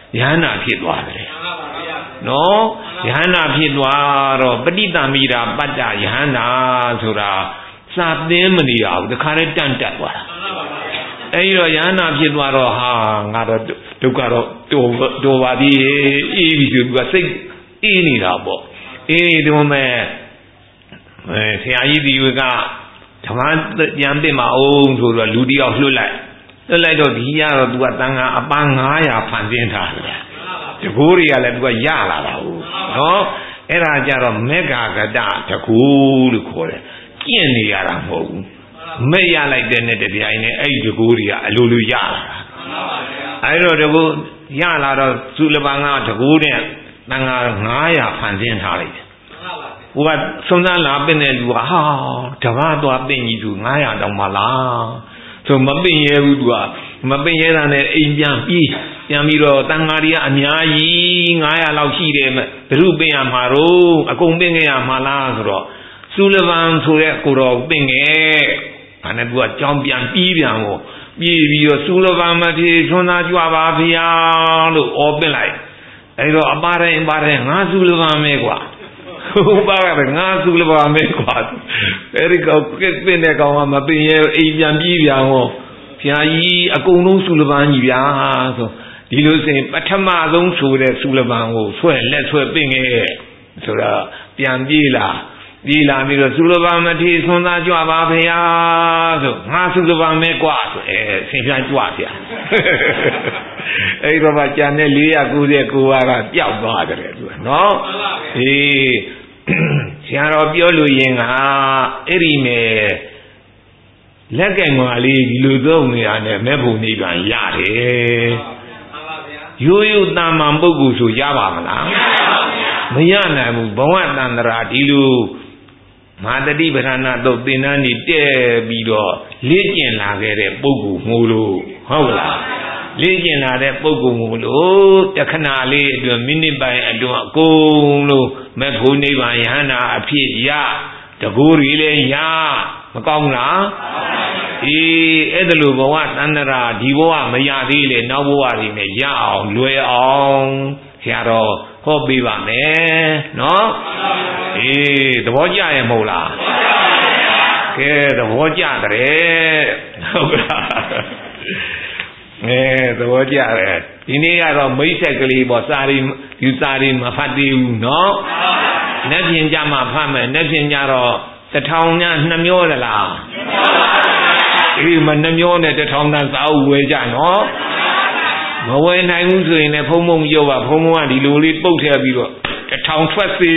ယဟန္တာဖြစ်သွားတယ်နော်ယဟန္တာဖြစ်သွားတော့ပဋိသမိတာပတ္တယဟန္တာဆိုတာစာသင်မနေရဘူးတခါတည်းတန့်တက်သွားတာအဲဒီတော့ယဟန္တာဖြစ်သွားတော့ဟာငါတော့ဒုက္ခတော့တော်တော်ပါသေးအေးပြီးဆိုသူကစိတ်အေးနေတာပေါ့အေးဒီမဲ့အဲဆရာကြီးဒီကဓမ္မပြန်ပြင်မအောင်ဆိုတော့လူတယောက်လွှတ်လိုက်လွှတ်လိုက်တော့ဒီရတော့သူကတန်ခါအပန်းငါးရာဖန်ဆင်းထားတယ်တကူတွေကလည်းသူကရလာတာဟုတ်နော်အဲ့ဒါကြတော့မေဃဂတတကူလို့ခေါ်တယ်ကျင့်နေရတာမဟုတ်ဘူးမဲ့ရလိုက်တဲ့နဲ့တပြိုင်နဲ့အဲ့ဒီတကူတွေကအလိုလိုရလာတာအဲ့တော့တကူရလာတော့သုလပန်ကတကူနဲ့တန်ခါငါးရာဖန်ဆင်းထားလိုက်တယ်ဟိုကစုံစမ်းလာပင်တဲ့လူကဟာတကားသွားပင်ကြီးသူငါးရာတောင်မှလားဆိုမပင်ရဲဘူးသူကမပင်ရဲတာနဲ့အိမ်ပြန်ပြီးပြန်ပြီးတော့တန်ဃာတွေကအများကြီးငါးရာလောက်ရှိတယ်ဘယ်သူပင်ရမှာတော့အကုန်ပင်ခဲ့ရမှာလားဆိုတော့သုလဗံဆိုတဲ့ကိုတော်ပင်ခဲ့ဒါနဲ့သူကကြောင်းပြန်ပြီးပြန်ကိုပြီးပြီးတော့သုလဗံမထေထွန်းသားကြွပါဗျာလို့အော်ပင်လိုက်အဲဒီတော့အပါတိုင်းအပါတိုင်းငါသုလဗံမဲကွာဟုတ်ပါရဲ့ငါသုလဗံမဲကွာအဲဒီကောင်ကပင်တဲ့ကောင်ကမပင်ရဲအိမ်ပြန်ပြီးပြန်ဟောဘုရားကြီးအကုန်လုံးသုလဗံကြီးဗျာဆိုဒီလိုဆိုရင်ပထမဆုံးဆိုတဲ့သုလဗံကိုဆွဲလက်ဆွဲပင်ခဲ့ဆိုတော့ပြန်ပြေးလာပြေးလာပြီးတော့သုလဗံမထေဆွမ်းသားကြွပါဗျာဆိုငါသုလဗံမဲကွာဆိုအဲဆင်ပြန်ကြွဗျာအဲ့တော့မှကျန်တဲ့လေးရာကိုးတဲ့ကိုကပျောက်သွားတယ်သူကနော်အေးဆရာတော်ပြောလို့ရင်ကအဲ့ဒီနဲ့လက်ကင်မှာလေးဒီလိုသုံးနေရတဲ့မဲ့ဖို့နိဗ္ဗာန်ရတယ်ရိုးရိုးတာမန်ပုဂ္ဂိုလ်ဆိုရပါမလားမရနိုင်ဘူးဘဝတန္တရာဒီလိုမာတတိပဌာနာတော့သင်္นานနေတဲ့ပြီးတော့လေ့ကျင့်လာခဲ့တဲ့ပုဂ္ဂိုလ်မို့လို့ဟုတ်လားလေ့ကျင့်လာတဲ့ပုဂ္ဂိုလ်မို့လို့တခဏလေးအတွင်းမိနစ်ပိုင်းအတွင်းအကုန်လုံးမဲ့ဖို့နိဗ္ဗာန်ယဟန္တာအဖြစ်ရတကူရီလည်းရမကောင်းလားအေးအဲ့ဒါလိုဘဝတန္တရာဒီဘဝမရသေးလေနောက်ဘဝတွေနဲ့ရအောင်လွယ်အောင်ဆရာတော်ဟောပေးပါမယ်နော်အေးသဘောကျရဲ့မဟုတ်လားကဲသဘောကျတယ်ဟုတ်လားအဲသဘောကျတယ်ဒီနေ့ကတော့မိတ်ဆက်ကလေးပေါ့စာရီယူစာရီမဖတ်သေးဘူးနော်လက်ပြင်ကြမှာဖတ်မယ်လက်ပြင်ကြတော့တထောင်များနှမျောသလားအေးမနှမျောနဲ့တထောင်တန်းစာအုပ်ဝယ်ကြနော်မဝယ်နိုင်ဘူးဆိုရင်လည်းဖုံးဖုံးပြောပါဖုံးဖုံးကဒီလိုလေးပုတ်ထည့်ပြီးတော့တထောင်ထွက်စီ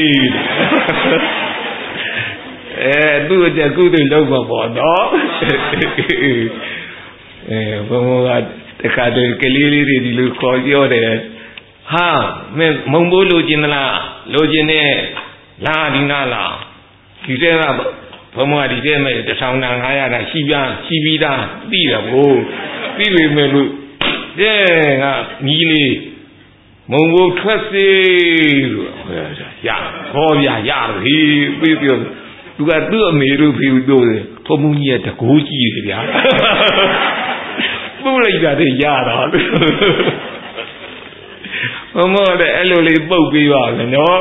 အဲသူ့အချက်ကုသိုလ်လုပ်မှာပေါ့နော်အဲဘုံဘုံကတခါတည်းကလေးလေးတွေဒီလိုခေါ်ပြောတယ်ဟာမင်းမုံဘိုးလိုချင်သလားလိုချင်တဲ့လာဒီနာလားဒီတဲ့ကဘုံဘုံကဒီတဲ့မဲ့တထောင်တန်ငါးရာတာရှိပြရှိပြီးသားပြီးတာဘို့ပြီးပြီမဲ့လို့တဲ့ကနီးလေးမုံဘိုးထွက်စေလို့ရဟောပြရပြီပြီးပြောသူကသူ့အမေတို့ဖေတို့ဘုံဘုံကြီးကတကူးကြည့်တယ်ဗျာပုတ်လိုက်တာတည်းရတာဘုံမောတဲ့အဲ့လိုလေးပုတ်ပြီးပါမယ်နော်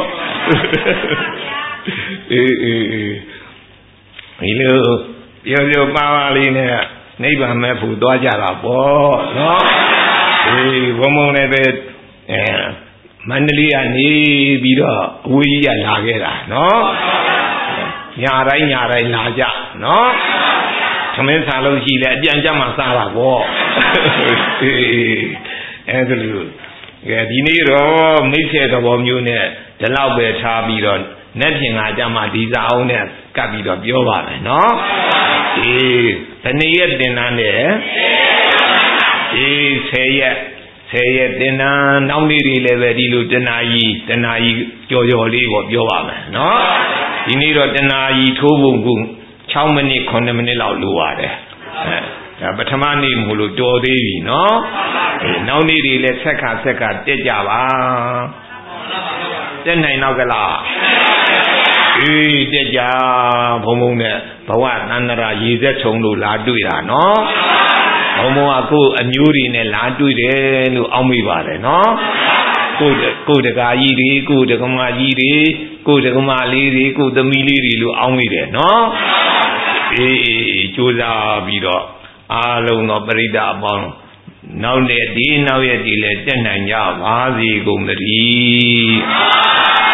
အေးအေးအေးဒီလိုပြောပြောပါပါလေးနဲ့နိဗ္ဗာန်မဲ့ဖို့သွားကြတာပေါ့နော်အေးဘုံဘုံလည်းပဲအဲမန္တလေးကနေပြီးတော့အဝေးကြီးကလာခဲ့တာနော်ညာတိုင်းညာတိုင်းလာကြနော်သမင်းစားလို့ရှိလဲအပြန်ကြမှာစားတာပေါ့အေးအဲ့ဒါလို့ကဲဒီနေ့တော့မိတ်ဆက်သဘောမျိုးနဲ့ဒီလောက်ပဲထားပြီးတော့နဲ့ပြင်ကကြမှာဒီစာအုပ်နဲ့ကပ်ပြီးတော့ပြောပါမယ်နော်အေးဒီနေ့ရက်တင်တန်းနဲ့အေးဆယ်ရက်ဆယ်ရက်တင်တန်းနောက်နေ့တွေလည်းပဲဒီလိုတနာကြီးတနာကြီးကြော်ကြော်လေးပေါ့ပြောပါမယ်နော်ဒီနေ့တော့တနာကြီးထိုးဖို့ကူ၆မိနစ်ခုနှစ်မိနစ်လောက်လိုပါတယ်အဲဒါပထမနေ့မို့လို့တော်သေးပြီနော်အဲနောက်နေ့တွေလည်းဆက်ခါဆက်ခါတက်ကြပါတက်နိုင်တော့ကလားအေးတက်ကြဘုံဘုံနဲ့ဘဝတန္တရာရေသက်ချုံလို့လာတွေ့တာနော်ဩဘုံဘုံကကိုအမျိုးတွေနဲ့လာတွေ့တယ်လို့အောက်မိပါတယ်နော်ကိုကိုတကာကြီးတွေကိုတကမာကြီးတွေကိုတကမာလေးတွေကိုသမီးလေးတွေလို့အောက်မိတယ်နော်အေးအေးကြိုးစားပြီးတော့အားလုံးသောပရိသတ်အပေါင်းနောက်နေ့ဒီနောက်ရက်ဒီလည်းတက်နိုင်ကြပါစေကုန်သတည်း